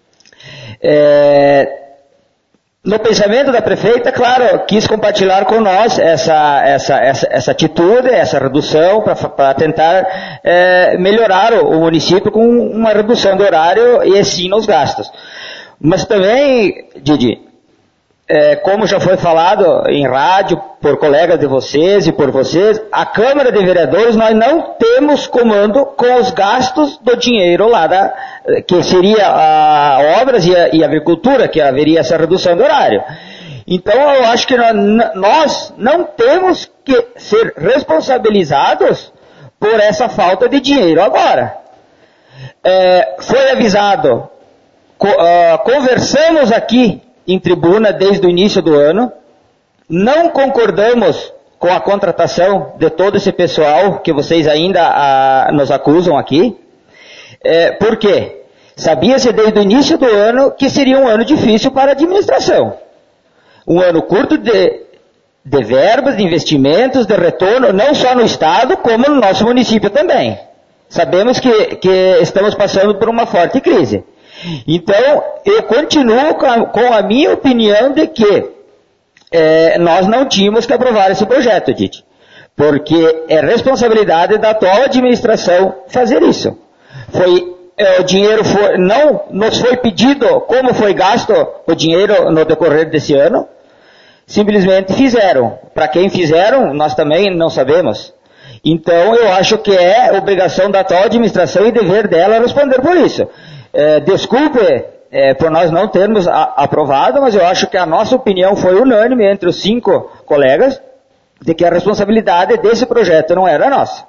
no pensamento da prefeita, claro, quis compartilhar com nós essa atitude, essa redução, para tentar melhorar o município com uma redução do horário e assim nos gastos. Mas também, Didi, como já foi falado em rádio, por colegas de vocês e por vocês, a Câmara de Vereadores, nós não temos comando com os gastos do dinheiro lá que seria obras e agricultura, que haveria essa redução do horário. Então eu acho que nós não temos que ser responsabilizados por essa falta de dinheiro agora. Foi avisado, conversamos aqui em tribuna desde o início do ano, não concordamos com a contratação de todo esse pessoal que vocês ainda nos acusam aqui. Por quê? Sabia-se desde o início do ano que seria um ano difícil para a administração. Um ano curto de verbas, de investimentos, de retorno, não só no Estado, como no nosso município também. Sabemos que estamos passando por uma forte crise. Então, eu continuo com a minha opinião de que nós não tínhamos que aprovar esse projeto, Didi. Porque é responsabilidade da atual administração fazer isso. O dinheiro não nos foi pedido como foi gasto o dinheiro no decorrer desse ano. Simplesmente fizeram. Para quem fizeram, nós também não sabemos. Então, eu acho que é obrigação da atual administração e dever dela responder por isso. Desculpe por nós não termos aprovado, mas eu acho que a nossa opinião foi unânime entre os 5 colegas de que a responsabilidade desse projeto não era nossa.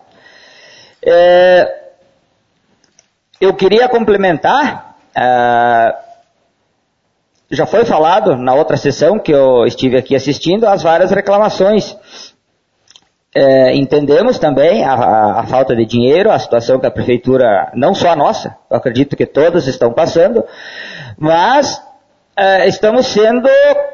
Eu queria complementar, já foi falado na outra sessão que eu estive aqui assistindo, as várias reclamações. Entendemos também a falta de dinheiro, a situação que a prefeitura, não só a nossa, eu acredito que todas estão passando, mas estamos sendo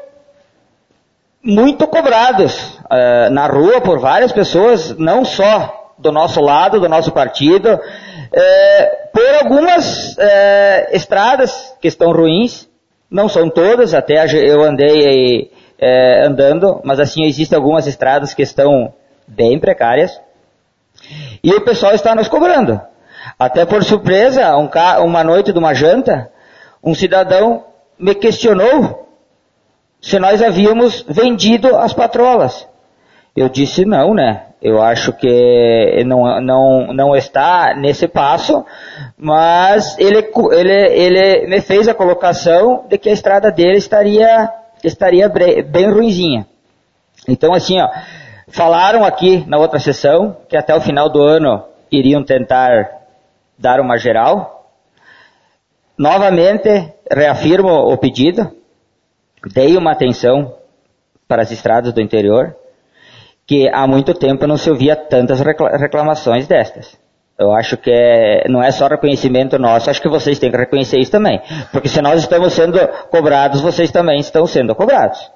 muito cobrados na rua por várias pessoas, não só do nosso lado, do nosso partido, por algumas estradas que estão ruins, não são todas, até eu andei andando, mas assim existem algumas estradas que estão bem precárias, e o pessoal está nos cobrando. Até por surpresa, uma noite de uma janta, um cidadão me questionou se nós havíamos vendido as patrolas. Eu disse não, né? Eu acho que não está nesse passo, mas ele me fez a colocação de que a estrada dele estaria bem ruinzinha. Então, assim, ó, falaram aqui na outra sessão que até o final do ano iriam tentar dar uma geral. Novamente, reafirmo o pedido, dei uma atenção para as estradas do interior, que há muito tempo não se ouvia tantas reclamações destas. Eu acho que não é só reconhecimento nosso, acho que vocês têm que reconhecer isso também. Porque se nós estamos sendo cobrados, vocês também estão sendo cobrados.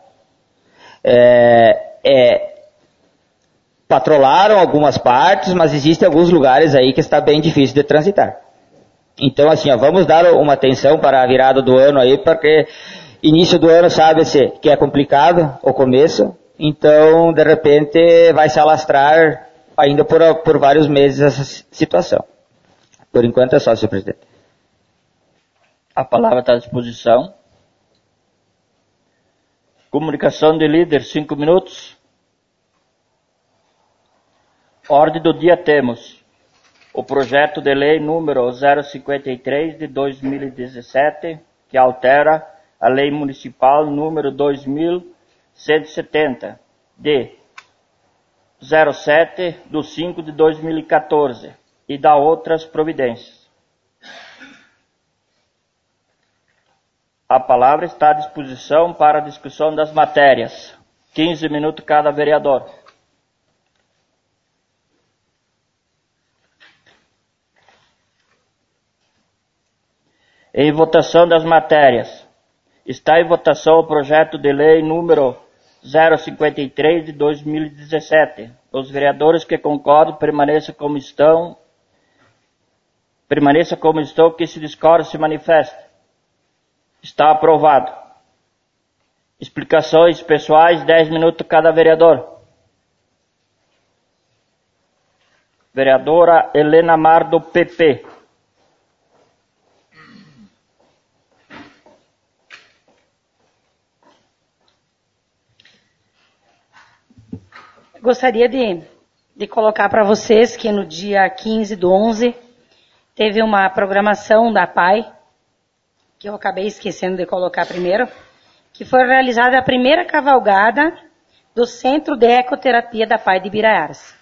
Patrolaram algumas partes, mas existem alguns lugares aí que está bem difícil de transitar. Então, assim, ó, vamos dar uma atenção para a virada do ano aí, porque início do ano sabe-se que é complicado, o começo. Então, de repente, vai se alastrar ainda por vários meses essa situação. Por enquanto é só, senhor presidente. A palavra está à disposição. Comunicação de líder, 5 minutos. Ordem do dia temos o projeto de lei número 053 de 2017, que altera a lei municipal número 2170 de 07/5/2014 e da outras providências. A palavra está à disposição para a discussão das matérias. 15 minutos cada vereador. Em votação das matérias. Está em votação o projeto de lei número 053 de 2017. Os vereadores que concordam permaneçam como estão. Permaneça como estão, que se discorda se manifesta. Está aprovado. Explicações pessoais, 10 minutos cada vereador. Vereadora Helena Mar, do PP. Gostaria de colocar para vocês que no dia 15/11 teve uma programação da PAI, que eu acabei esquecendo de colocar primeiro, que foi realizada a primeira cavalgada do Centro de Ecoterapia da PAI de Biraiaras,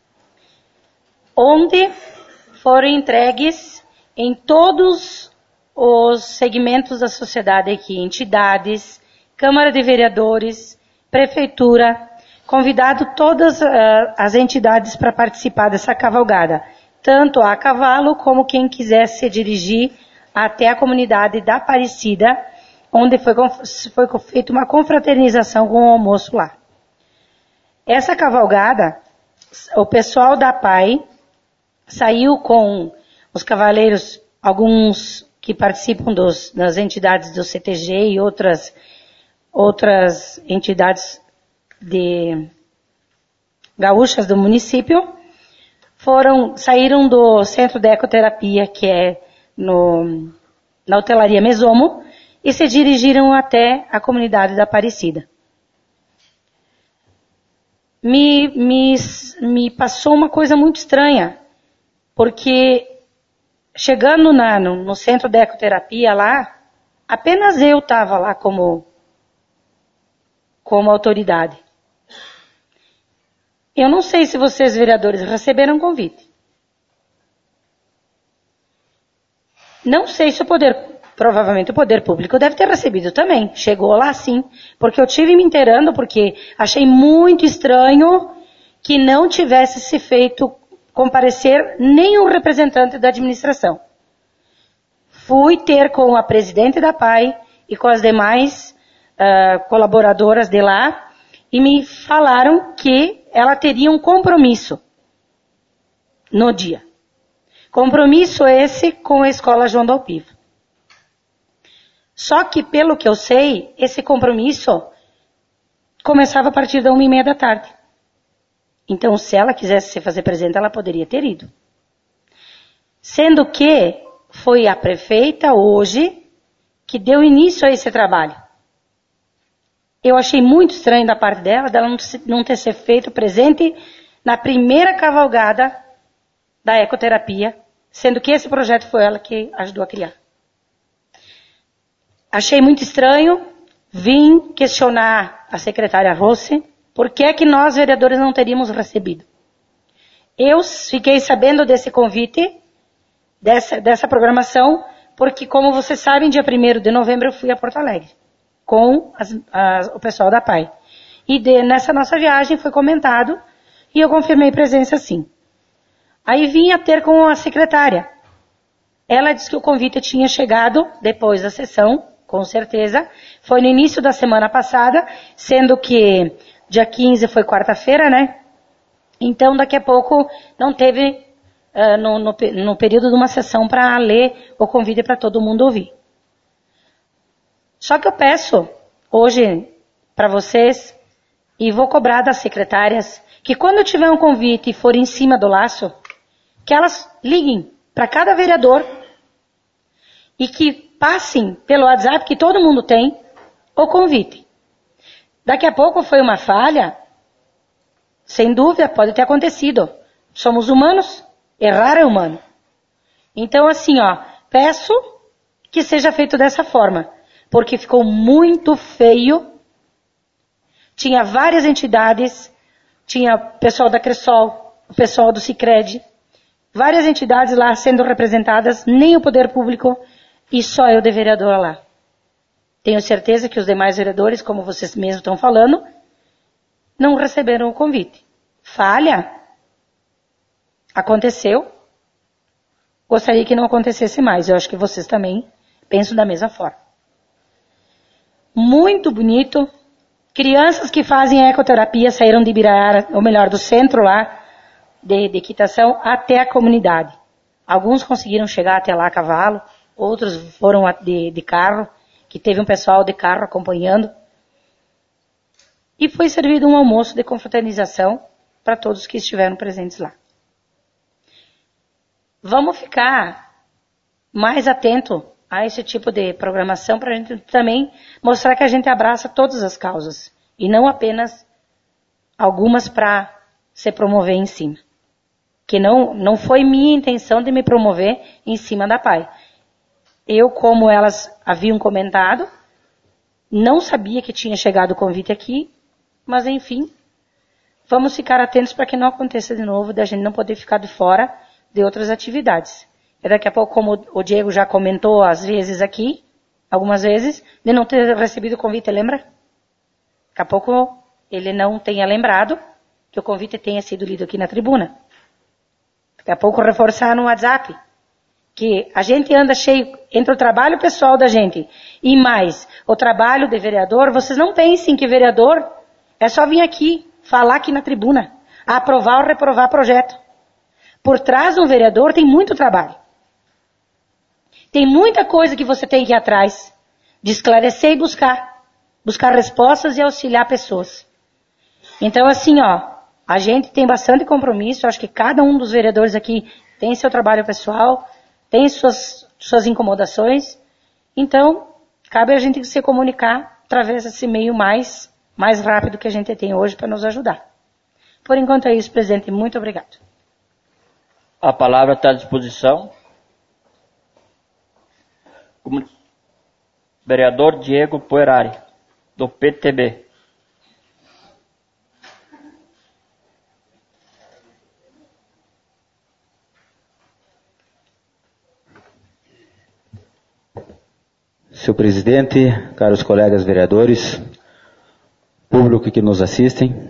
onde foram entregues em todos os segmentos da sociedade aqui, entidades, Câmara de Vereadores, Prefeitura, convidado todas as entidades para participar dessa cavalgada, tanto a cavalo como quem quisesse se dirigir até a comunidade da Aparecida, onde foi feita uma confraternização com o almoço lá. Essa cavalgada, o pessoal da PAI saiu com os cavaleiros, alguns que participam das entidades do CTG e outras entidades de gaúchas do município, saíram do Centro de Ecoterapia, que é na hotelaria Mesomo, e se dirigiram até a comunidade da Aparecida. Me passou uma coisa muito estranha, porque chegando no Centro de Ecoterapia lá, apenas eu estava lá como autoridade. Eu não sei se vocês, vereadores, receberam convite. Não sei se provavelmente o poder público deve ter recebido também. Chegou lá sim, porque eu tive me inteirando, porque achei muito estranho que não tivesse se feito comparecer nenhum representante da administração. Fui ter com a presidente da PAI e com as demais colaboradoras de lá, e me falaram que ela teria um compromisso no dia. Compromisso esse com a Escola João da Alpiva. Só que, pelo que eu sei, esse compromisso começava a partir da 1h30 da tarde. Então, se ela quisesse se fazer presente, ela poderia ter ido. Sendo que foi a prefeita hoje que deu início a esse trabalho. Eu achei muito estranho da parte dela não ter se feito presente na primeira cavalgada da ecoterapia, sendo que esse projeto foi ela que ajudou a criar. Achei muito estranho, vim questionar a secretária Rossi, por que é que nós, vereadores, não teríamos recebido. Eu fiquei sabendo desse convite, dessa programação, porque, como vocês sabem, dia 1º de novembro eu fui a Porto Alegre, com o pessoal da PAI. E nessa nossa viagem foi comentado, e eu confirmei presença sim. Aí vim a ter com a secretária. Ela disse que o convite tinha chegado depois da sessão, com certeza. Foi no início da semana passada, sendo que dia 15 foi quarta-feira, né? Então, daqui a pouco, não teve, no período de uma sessão, para ler o convite para todo mundo ouvir. Só que eu peço, hoje, para vocês, e vou cobrar das secretárias, que quando tiver um convite e for em cima do laço, que elas liguem para cada vereador e que passem pelo WhatsApp, que todo mundo tem, o convite. Daqui a pouco foi uma falha, sem dúvida, pode ter acontecido. Somos humanos, errar é humano. Então, assim, peço que seja feito dessa forma, porque ficou muito feio. Tinha várias entidades, tinha o pessoal da Cressol, o pessoal do Sicredi, várias entidades lá sendo representadas, nem o poder público, e só eu de vereadora lá. Tenho certeza que os demais vereadores, como vocês mesmos estão falando, não receberam o convite. Falha? Aconteceu. Gostaria que não acontecesse mais. Eu acho que vocês também pensam da mesma forma. Muito bonito. Crianças que fazem ecoterapia saíram de Ibiraiara, ou melhor, do centro lá de equitação, até a comunidade. Alguns conseguiram chegar até lá a cavalo, outros foram de carro, que teve um pessoal de carro acompanhando. E foi servido um almoço de confraternização para todos que estiveram presentes lá. Vamos ficar mais atento a esse tipo de programação para a gente também mostrar que a gente abraça todas as causas e não apenas algumas para se promover em cima. Que não foi minha intenção de me promover em cima da PAI. Eu, como elas haviam comentado, não sabia que tinha chegado o convite aqui, mas enfim, vamos ficar atentos para que não aconteça de novo, da gente não poder ficar de fora de outras atividades. E daqui a pouco, como o Diego já comentou às vezes aqui, algumas vezes, de não ter recebido o convite, lembra? Daqui a pouco ele não tenha lembrado que o convite tenha sido lido aqui na tribuna. Daqui a pouco reforçar no WhatsApp. Que a gente anda cheio entre o trabalho pessoal da gente e mais o trabalho de vereador. Vocês não pensem que vereador é só vir aqui, falar aqui na tribuna, aprovar ou reprovar projeto. Por trás de um vereador tem muito trabalho. Tem muita coisa que você tem que ir atrás, de esclarecer e buscar respostas e auxiliar pessoas. Então, assim, a gente tem bastante compromisso. Acho que cada um dos vereadores aqui tem seu trabalho pessoal, tem suas incomodações. Então, cabe a gente se comunicar através desse meio mais rápido que a gente tem hoje para nos ajudar. Por enquanto é isso, presidente. Muito obrigado. A palavra está à disposição. Vereador Diego Poerari, do PTB. Senhor presidente, caros colegas vereadores, público que nos assistem,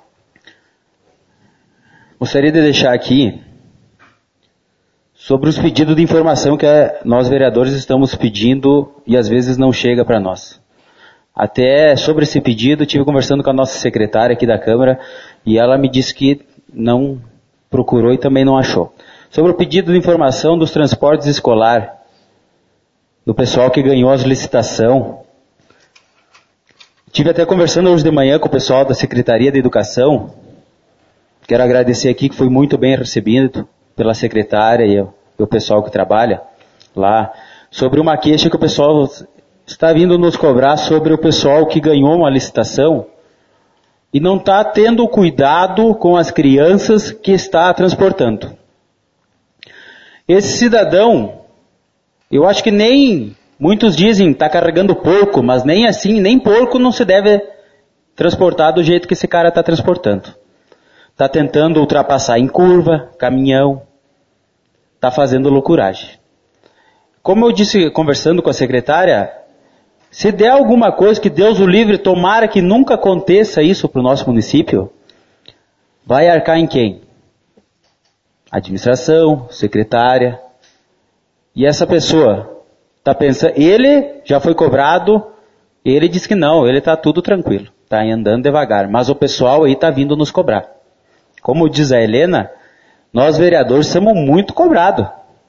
gostaria de deixar aqui sobre os pedidos de informação que nós vereadores estamos pedindo e às vezes não chega para nós. Até sobre esse pedido, estive conversando com a nossa secretária aqui da Câmara e ela me disse que não procurou e também não achou. Sobre o pedido de informação dos transportes escolar, do pessoal que ganhou as licitação. Estive até conversando hoje de manhã com o pessoal da Secretaria de Educação. Quero agradecer aqui que foi muito bem recebido pela secretária e o pessoal que trabalha lá, sobre uma queixa que o pessoal está vindo nos cobrar sobre o pessoal que ganhou uma licitação e não está tendo cuidado com as crianças que está transportando. Esse cidadão, eu acho que nem, muitos dizem, está carregando porco, mas nem assim, nem porco não se deve transportar do jeito que esse cara está transportando. Está tentando ultrapassar em curva, caminhão, está fazendo loucuragem. Como eu disse, conversando com a secretária, se der alguma coisa, que Deus o livre, tomara que nunca aconteça isso para o nosso município, vai arcar em quem? Administração, secretária. E essa pessoa está pensando, ele já foi cobrado, ele diz que não, ele está tudo tranquilo, está andando devagar, mas o pessoal aí está vindo nos cobrar. Como diz a Helena, nós vereadores somos muito cobrados.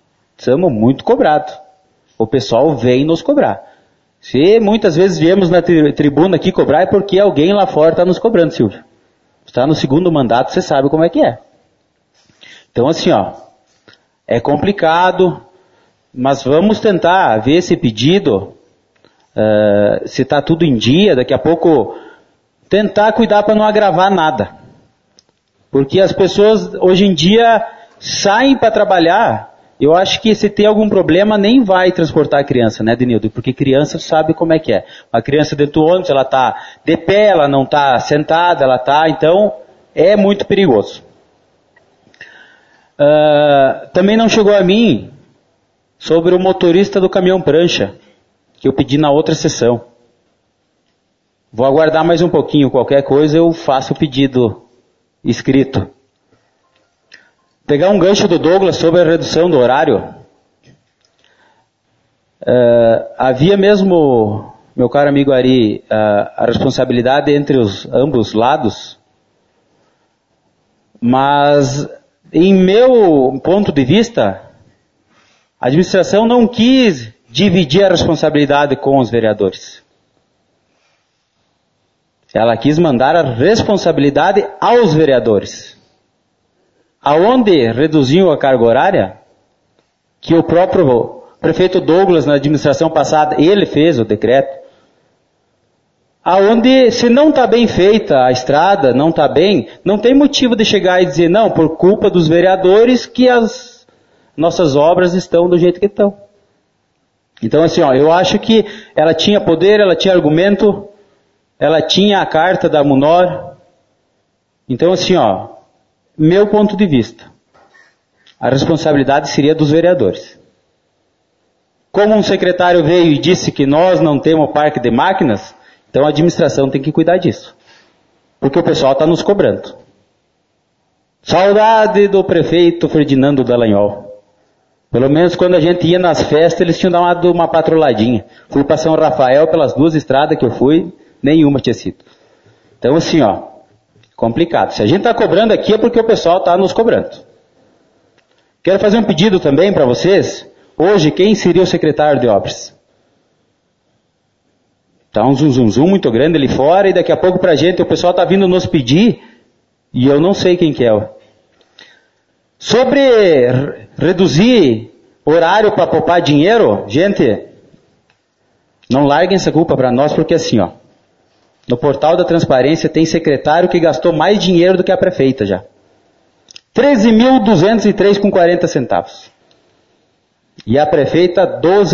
O pessoal vem nos cobrar. Se muitas vezes viemos na tribuna aqui cobrar, é porque alguém lá fora está nos cobrando, Silvio. Está no segundo mandato, você sabe como é que é. Então assim, é complicado, mas vamos tentar ver esse pedido, se está tudo em dia, daqui a pouco tentar cuidar para não agravar nada. Porque as pessoas hoje em dia saem para trabalhar. Eu acho que se tem algum problema, nem vai transportar a criança, né, Denildo? Porque criança sabe como é que é. A criança dentro do ônibus, ela está de pé, ela não está sentada, então é muito perigoso. Também não chegou a mim sobre o motorista do caminhão prancha, que eu pedi na outra sessão. Vou aguardar mais um pouquinho, qualquer coisa eu faço o pedido escrito. Pegar um gancho do Douglas sobre a redução do horário. Havia mesmo, meu caro amigo Ari, a responsabilidade entre os ambos lados, mas em meu ponto de vista, a administração não quis dividir a responsabilidade com os vereadores. Ela quis mandar a responsabilidade aos vereadores. Aonde reduziu a carga horária, que o próprio prefeito Douglas, na administração passada, ele fez o decreto, aonde, se não está bem feita a estrada, não está bem, não tem motivo de chegar e dizer, não, por culpa dos vereadores que as nossas obras estão do jeito que estão. Então assim, eu acho que ela tinha poder, ela tinha argumento, ela tinha a carta da Munor. Então assim, meu ponto de vista, a responsabilidade seria dos vereadores. Como um secretário veio e disse que nós não temos parque de máquinas, então a administração tem que cuidar disso. Porque o pessoal está nos cobrando. Saudade do prefeito Ferdinando Dallagnol. Pelo menos quando a gente ia nas festas, eles tinham dado uma patroladinha. Fui para São Rafael, pelas 2 estradas que eu fui, nenhuma tinha sido. Então assim, complicado. Se a gente está cobrando aqui é porque o pessoal está nos cobrando. Quero fazer um pedido também para vocês. Hoje, quem seria o secretário de obras? Está um zum muito grande ali fora e daqui a pouco para a gente, o pessoal está vindo nos pedir e eu não sei quem que é. Sobre reduzir horário para poupar dinheiro, gente, não larguem essa culpa para nós porque assim, no portal da transparência tem secretário que gastou mais dinheiro do que a prefeita já. 13.203,40 centavos. E a prefeita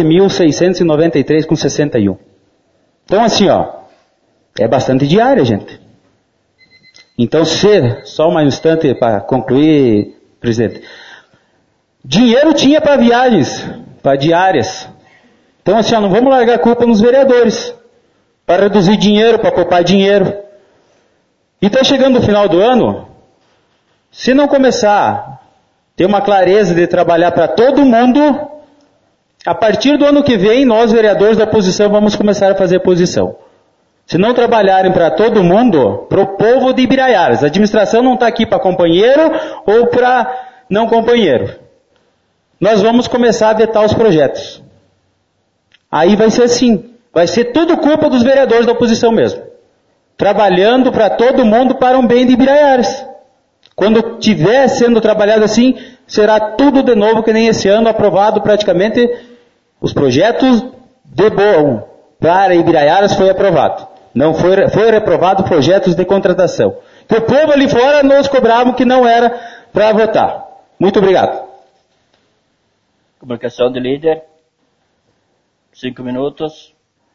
12.693,61. Então assim, é bastante diária, gente. Então só um instante para concluir, presidente. Dinheiro tinha para viagens, para diárias. Então assim, não vamos largar a culpa nos vereadores. Para reduzir dinheiro, para poupar dinheiro. E está chegando o final do ano, se não começar a ter uma clareza de trabalhar para todo mundo, a partir do ano que vem, nós vereadores da oposição vamos começar a fazer posição. Se não trabalharem para todo mundo, para o povo de Ibiraiaras, a administração não está aqui para companheiro ou para não companheiro. Nós vamos começar a vetar os projetos. Aí vai ser assim. Vai ser tudo culpa dos vereadores da oposição mesmo. Trabalhando para todo mundo para um bem de Ibiraiaras. Quando tiver sendo trabalhado assim, será tudo de novo que nem esse ano, aprovado praticamente os projetos de bom para Ibiraiaras foi aprovado. Não foi reprovado projetos de contratação. Que o povo ali fora nos cobrava que não era para votar. Muito obrigado. Comunicação de líder. 5 minutos.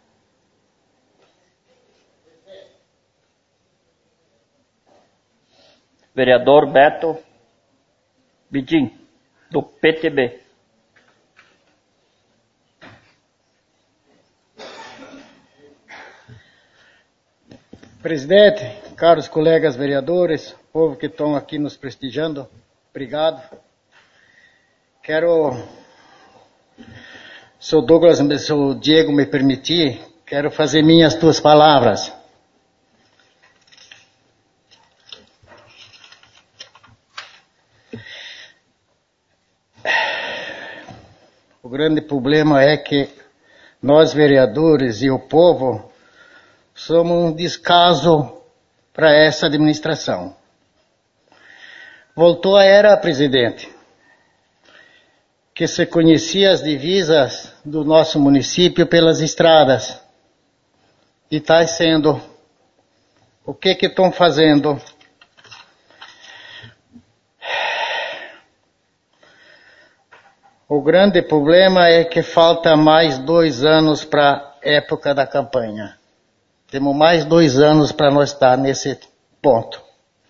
Vereador Beto Bidim, do PTB. Presidente, caros colegas vereadores, povo que estão aqui nos prestigiando, obrigado. Se o Douglas, se o Diego me permitir, quero fazer minhas 2 palavras. O grande problema é que nós vereadores e o povo somos um descaso para essa administração. Voltou a era, presidente, que se conhecia as divisas do nosso município pelas estradas. E está sendo. O que estão fazendo? O grande problema é que falta mais 2 anos para a época da campanha. Temos mais 2 anos para nós estar nesse ponto.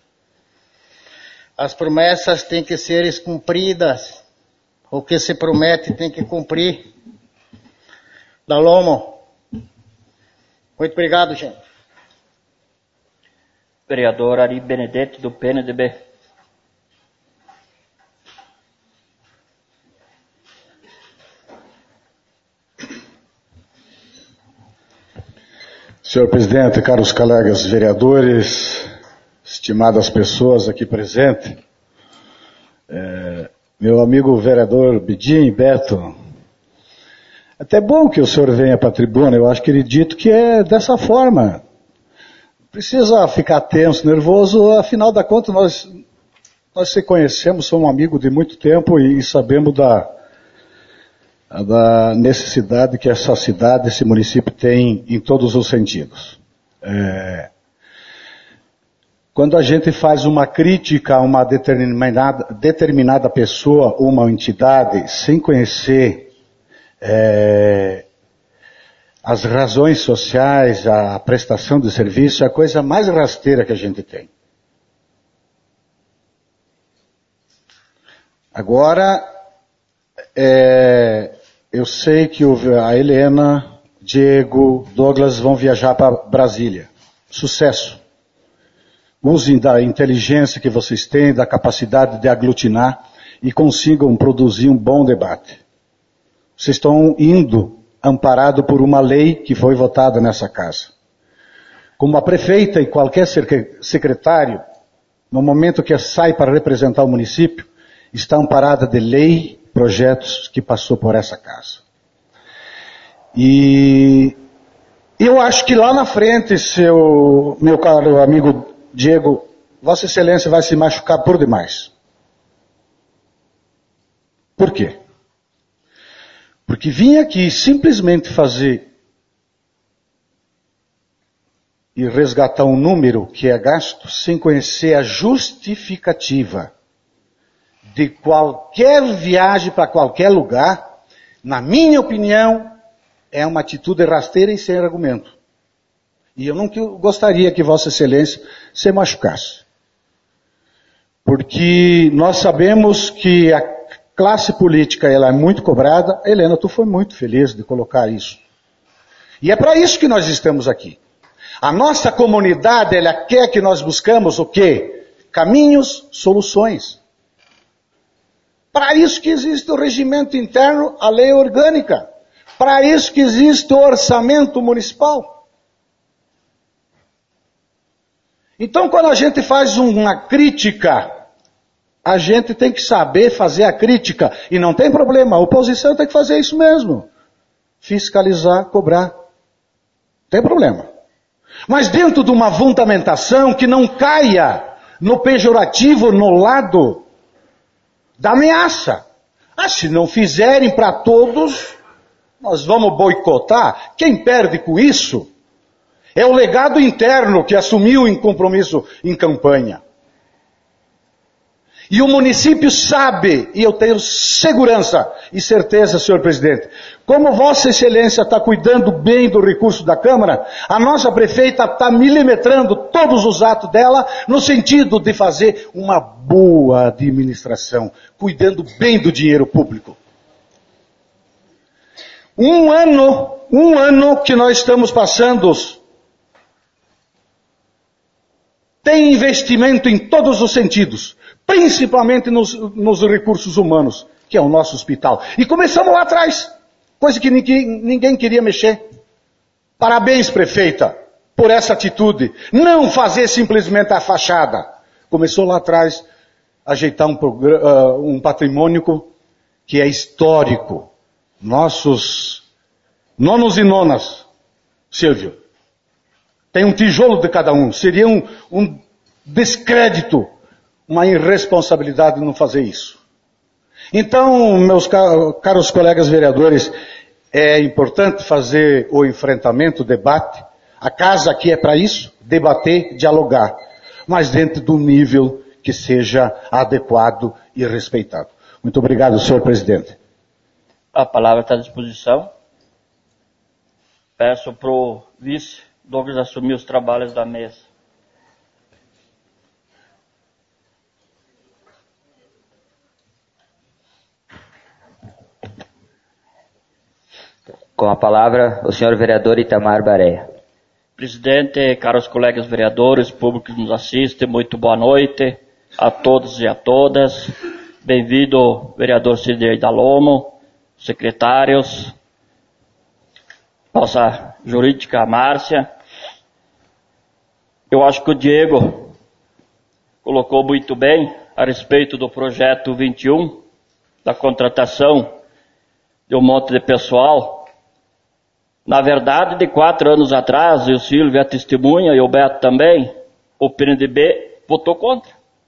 As promessas têm que ser cumpridas. O que se promete tem que cumprir. Dalomo. Muito obrigado, gente. Vereador Ari Benedetti, do PNDB. Senhor presidente, caros colegas vereadores, estimadas pessoas aqui presentes, meu amigo vereador Bidim, Beto, até bom que o senhor venha para a tribuna, eu acho que ele dito que é dessa forma. Não precisa ficar tenso, nervoso, afinal da conta nós se conhecemos, somos amigos de muito tempo e sabemos da necessidade que essa cidade, esse município tem em todos os sentidos. Quando a gente faz uma crítica a uma determinada pessoa ou uma entidade sem conhecer as razões sociais, a prestação de serviço, é a coisa mais rasteira que a gente tem. Agora, eu sei que a Helena, Diego, Douglas vão viajar para Brasília. Sucesso. Usem da inteligência que vocês têm, da capacidade de aglutinar e consigam produzir um bom debate. Vocês estão indo amparado por uma lei que foi votada nessa casa. Como a prefeita e qualquer secretário, no momento que sai para representar o município, está amparada de lei, projetos que passou por essa casa. E eu acho que lá na frente, meu caro amigo Diego, Vossa Excelência vai se machucar por demais. Por quê? Porque vim aqui simplesmente fazer e resgatar um número que é gasto sem conhecer a justificativa de qualquer viagem para qualquer lugar, na minha opinião, é uma atitude rasteira e sem argumento. E eu não gostaria que Vossa Excelência se machucasse. Porque nós sabemos que a classe política ela é muito cobrada. Helena, tu foi muito feliz de colocar isso. E é para isso que nós estamos aqui. A nossa comunidade, ela quer que nós buscamos o quê? Caminhos, soluções. Para isso que existe o regimento interno, a lei orgânica. Para isso que existe o orçamento municipal. Então, quando a gente faz uma crítica, a gente tem que saber fazer a crítica. E não tem problema, a oposição tem que fazer isso mesmo. Fiscalizar, cobrar. Não tem problema. Mas dentro de uma fundamentação que não caia no pejorativo, no lado da ameaça. Se não fizerem para todos, nós vamos boicotar. Quem perde com isso É o legado interno que assumiu em compromisso em campanha. E o município sabe, e eu tenho segurança e certeza, senhor presidente, como Vossa Excelência está cuidando bem do recurso da Câmara, a nossa prefeita está milimetrando todos os atos dela no sentido de fazer uma boa administração, cuidando bem do dinheiro público. Um ano que nós estamos passando, tem investimento em todos os sentidos, principalmente nos recursos humanos, que é o nosso hospital. E começamos lá atrás, coisa que ninguém queria mexer. Parabéns, prefeita, por essa atitude. Não fazer simplesmente a fachada. Começou lá atrás a ajeitar um patrimônio que é histórico. Nossos nonos e nonas, Silvio, tem um tijolo de cada um. Seria um descrédito, uma irresponsabilidade não fazer isso. Então, meus caros colegas vereadores, é importante fazer o enfrentamento, o debate. A casa aqui é para isso, debater, dialogar, mas dentro do nível que seja adequado e respeitado. Muito obrigado, senhor presidente. A palavra está à disposição. Peço para o vice Douglas assumir os trabalhos da mesa. Com a palavra, o senhor vereador Itamar Barea. Presidente, caros colegas vereadores, público que nos assiste, muito boa noite a todos e a todas. Bem-vindo, vereador Sidney da Lomo, secretários, nossa jurídica Márcia. Eu acho que o Diego colocou muito bem a respeito do projeto 21, da contratação de um monte de pessoal. Na verdade, de 4 anos atrás, e o Silvio é testemunha, e o Beto também, o PNDB votou contra.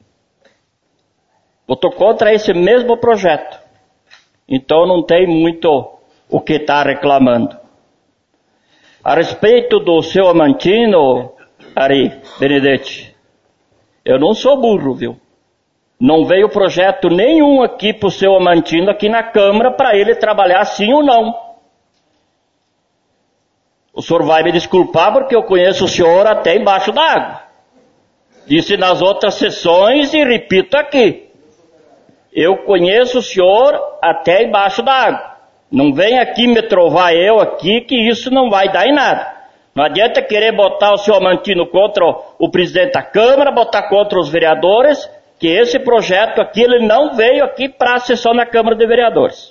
Votou contra esse mesmo projeto. Então não tem muito o que estar reclamando. A respeito do seu Amantino, Ari Benedetti, eu não sou burro, viu? Não veio projeto nenhum aqui para o seu Amantino aqui na Câmara para ele trabalhar sim ou não. O senhor vai me desculpar porque eu conheço o senhor até embaixo d'água. Disse nas outras sessões e repito aqui. Eu conheço o senhor até embaixo d'água. Não vem aqui me trovar eu aqui que isso não vai dar em nada. Não adianta querer botar o senhor Amantino contra o presidente da Câmara, botar contra os vereadores, que esse projeto aqui ele não veio aqui para a sessão na Câmara de Vereadores.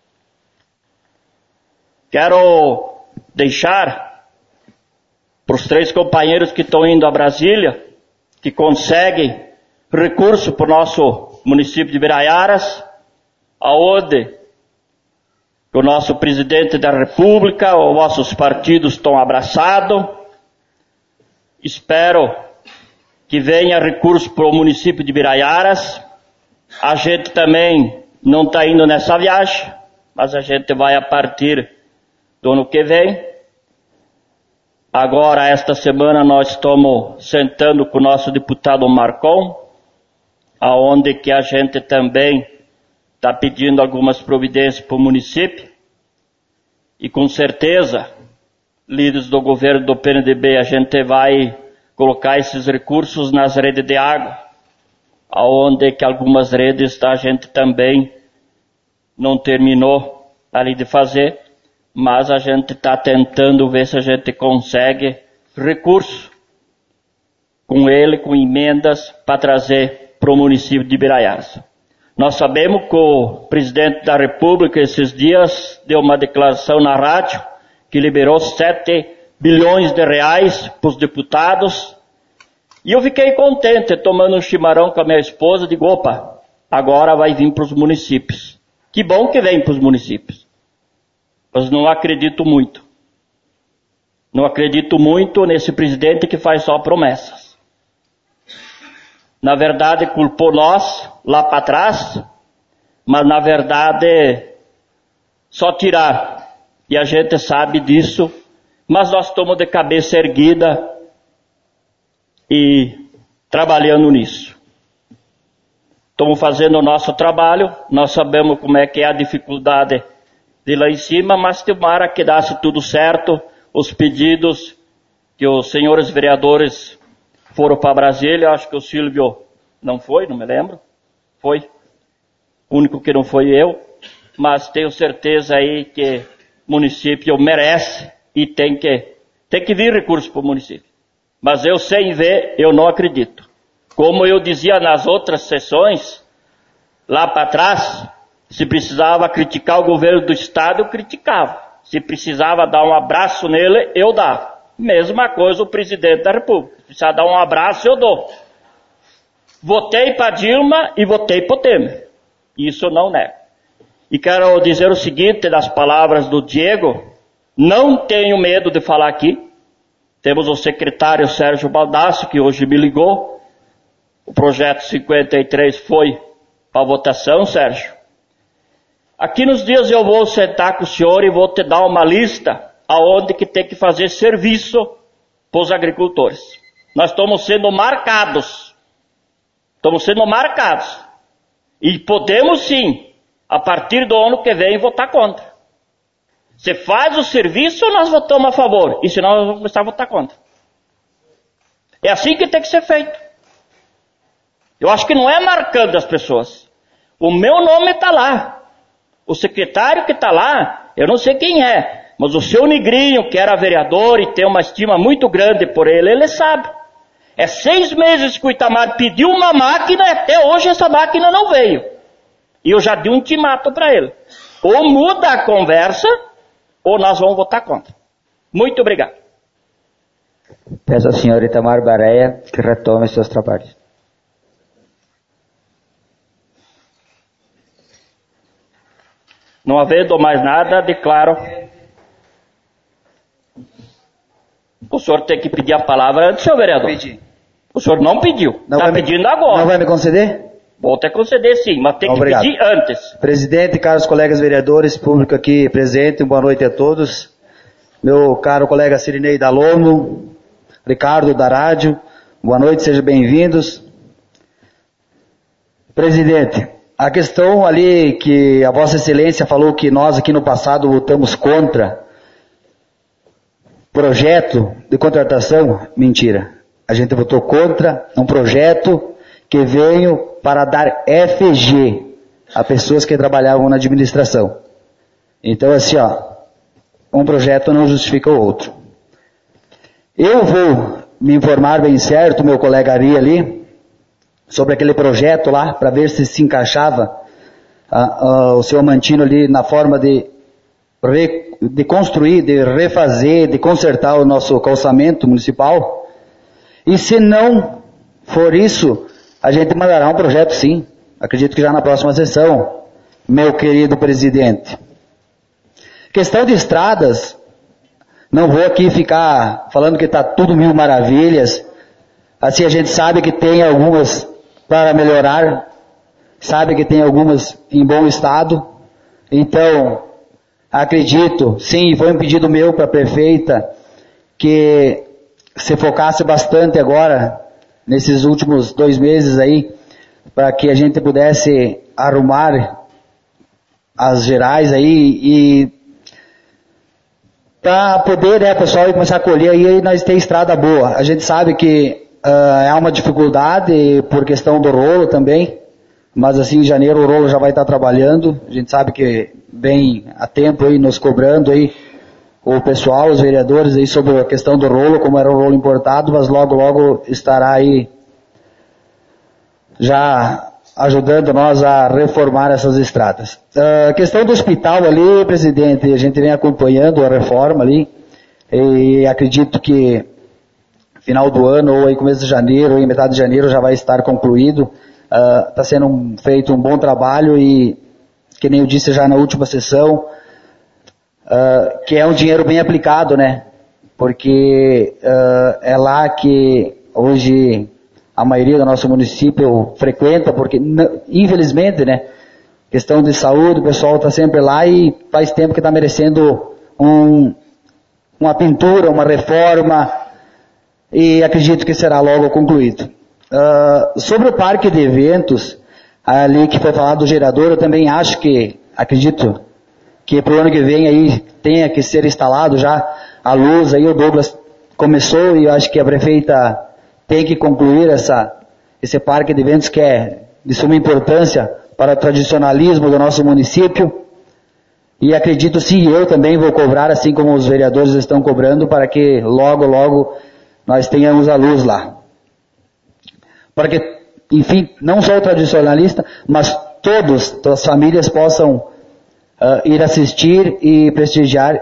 Quero deixar para os 3 companheiros que estão indo a Brasília, que conseguem recurso para o nosso município de Biraiaras, aonde o nosso presidente da República, os nossos partidos estão abraçados. Espero que venha recurso para o município de Biraiaras. A gente também não está indo nessa viagem, mas a gente vai a partir do ano que vem. Agora, esta semana, nós estamos sentando com o nosso deputado Marcon, aonde que a gente também está pedindo algumas providências para o município. E com certeza, líderes do governo do PNDB, a gente vai colocar esses recursos nas redes de água, aonde que algumas redes a gente também não terminou ali de fazer, mas a gente está tentando ver se a gente consegue recurso com ele, com emendas, para trazer para o município de Biraiaras. Nós sabemos que o presidente da República, esses dias, deu uma declaração na rádio, que liberou 7 bilhões de reais para os deputados, e eu fiquei contente, tomando um chimarrão com a minha esposa, digo, opa, agora vai vir para os municípios. Que bom que vem para os municípios. Mas não acredito muito. Não acredito muito nesse presidente que faz só promessas. Na verdade, culpou nós, lá para trás, mas na verdade, só tirar. E a gente sabe disso, mas nós estamos de cabeça erguida e trabalhando nisso. Estamos fazendo o nosso trabalho, nós sabemos como é que é a dificuldade de lá em cima, mas tomara que desse tudo certo, os pedidos que os senhores vereadores foram para Brasília, acho que o Silvio não foi, não me lembro, foi, o único que não foi eu, mas tenho certeza aí que o município merece e tem que vir recurso para o município. Mas eu sem ver, eu não acredito. Como eu dizia nas outras sessões, lá para trás, se precisava criticar o governo do estado, eu criticava. Se precisava dar um abraço nele, eu dava. Mesma coisa o presidente da República. Se precisar dar um abraço, eu dou. Votei para Dilma e votei para o Temer. Isso eu não nego. E quero dizer o seguinte, das palavras do Diego, não tenho medo de falar aqui. Temos o secretário Sérgio Baldassi, que hoje me ligou. O projeto 53 foi para votação, Sérgio. Aqui nos dias eu vou sentar com o senhor e vou te dar uma lista aonde que tem que fazer serviço para os agricultores. Nós estamos sendo marcados. Estamos sendo marcados. E podemos sim, a partir do ano que vem, votar contra. Você faz o serviço, nós votamos a favor. E senão nós vamos começar a votar contra. É assim que tem que ser feito. Eu acho que não é marcando as pessoas. O meu nome está lá. O secretário que está lá, eu não sei quem é. Mas o seu Negrinho, que era vereador e tem uma estima muito grande por ele, ele sabe. É 6 meses que o Itamar pediu uma máquina e até hoje essa máquina não veio. E eu já dei um ultimato para ele. Ou muda a conversa, ou nós vamos votar contra. Muito obrigado. Peço ao senhor Itamar Bareia que retome seus trabalhos. Não havendo mais nada, declaro. O senhor tem que pedir a palavra antes, senhor vereador. Pedi. O senhor não pediu. Está pedindo agora. Não vai me conceder? Vou te conceder sim, mas tem que pedir antes. Presidente, caros colegas vereadores, público aqui presente, boa noite a todos. Meu caro colega Sirinei da Lomo, Ricardo da Rádio, boa noite, sejam bem-vindos. Presidente, a questão ali que a Vossa Excelência falou que nós aqui no passado votamos contra projeto de contratação, mentira. A gente votou contra um projeto que veio para dar FG a pessoas que trabalhavam na administração. Então, assim, um projeto não justifica o outro. Eu vou me informar bem certo, meu colega Ari ali, sobre aquele projeto lá, para ver se encaixava o seu Amantino ali na forma de construir, de refazer, de consertar o nosso calçamento municipal. E se não for isso, a gente mandará um projeto sim. Acredito que já na próxima sessão, meu querido presidente. Questão de estradas, não vou aqui ficar falando que está tudo mil maravilhas. Assim a gente sabe que tem algumas para melhorar, sabe que tem algumas em bom estado. Então, acredito, sim, foi um pedido meu para a prefeita, que se focasse bastante agora, nesses últimos 2 meses aí, para que a gente pudesse arrumar as gerais aí e para poder, pessoal, ir começar a colher aí nós ter estrada boa. A gente sabe que é uma dificuldade por questão do rolo também, mas assim em janeiro o rolo já vai estar trabalhando. A gente sabe que bem a tempo aí nos cobrando aí o pessoal, os vereadores aí sobre a questão do rolo, como era o rolo importado, mas logo estará aí já ajudando nós a reformar essas estradas. A questão do hospital ali, presidente, a gente vem acompanhando a reforma ali, e acredito que final do ano, ou aí começo de janeiro, ou em metade de janeiro já vai estar concluído. Está sendo feito um bom trabalho e, que nem eu disse já na última sessão, que é um dinheiro bem aplicado, né? Porque é lá que hoje a maioria do nosso município frequenta, porque infelizmente, né? Questão de saúde, o pessoal está sempre lá e faz tempo que está merecendo um uma pintura, uma reforma, e acredito que será logo concluído. Sobre o parque de eventos, ali que foi falado do gerador, eu também acredito que para o ano que vem aí tenha que ser instalado já a luz, aí o Douglas começou e eu acho que a prefeita tem que concluir esse parque de eventos que é de suma importância para o tradicionalismo do nosso município. E acredito sim, eu também vou cobrar, assim como os vereadores estão cobrando, para que logo, logo nós tenhamos a luz lá. Para que, enfim, não só o tradicionalista, mas todas as famílias possam ir assistir e prestigiar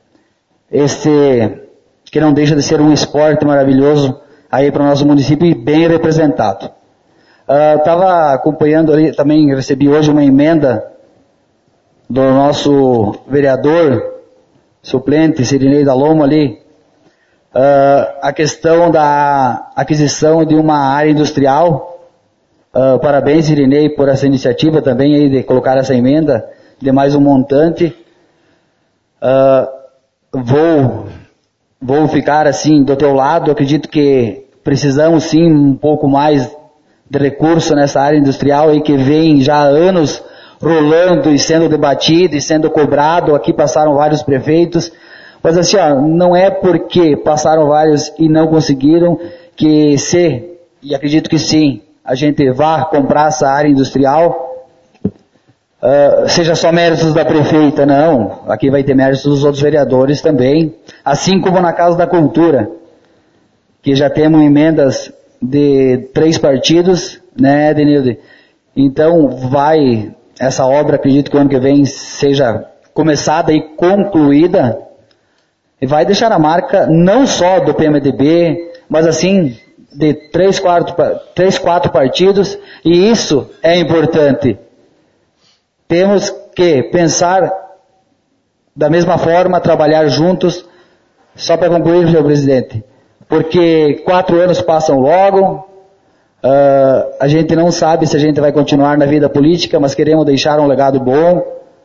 que não deixa de ser um esporte maravilhoso aí para o nosso município e bem representado. Estava acompanhando ali, também recebi hoje uma emenda do nosso vereador suplente, Sirinei da Loma ali, a questão da aquisição de uma área industrial. Parabéns, Sirinei, por essa iniciativa também aí de colocar essa emenda de mais um montante. Vou ficar assim do teu lado, acredito que precisamos sim um pouco mais de recurso nessa área industrial aí que vem já há anos rolando e sendo debatido e sendo cobrado. Aqui passaram vários prefeitos, mas assim, não é porque passaram vários e não conseguiram e acredito que sim, a gente vá comprar essa área industrial, seja só méritos da prefeita, não. Aqui vai ter méritos dos outros vereadores também, assim como na Casa da Cultura, que já temos emendas de 3 partidos, né, Denilde? Então, essa obra, acredito que o ano que vem seja começada e concluída, e vai deixar a marca não só do PMDB, mas assim, de 3, 4 partidos, e isso é importante. Temos que pensar da mesma forma, trabalhar juntos. Só para concluir, senhor presidente, porque 4 anos passam logo, a gente não sabe se a gente vai continuar na vida política, mas queremos deixar um legado bom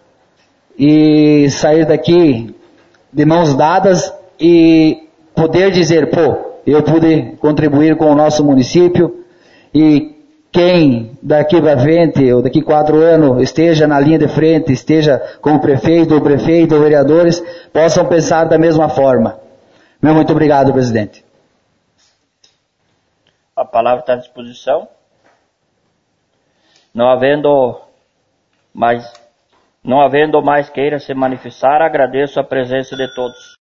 e sair daqui de mãos dadas e poder dizer, eu pude contribuir com o nosso município, e quem daqui para frente, ou daqui 4 anos, esteja na linha de frente, esteja como prefeito ou vereadores, possam pensar da mesma forma. Muito obrigado, presidente. A palavra está à disposição. Não havendo mais queira se manifestar, agradeço a presença de todos.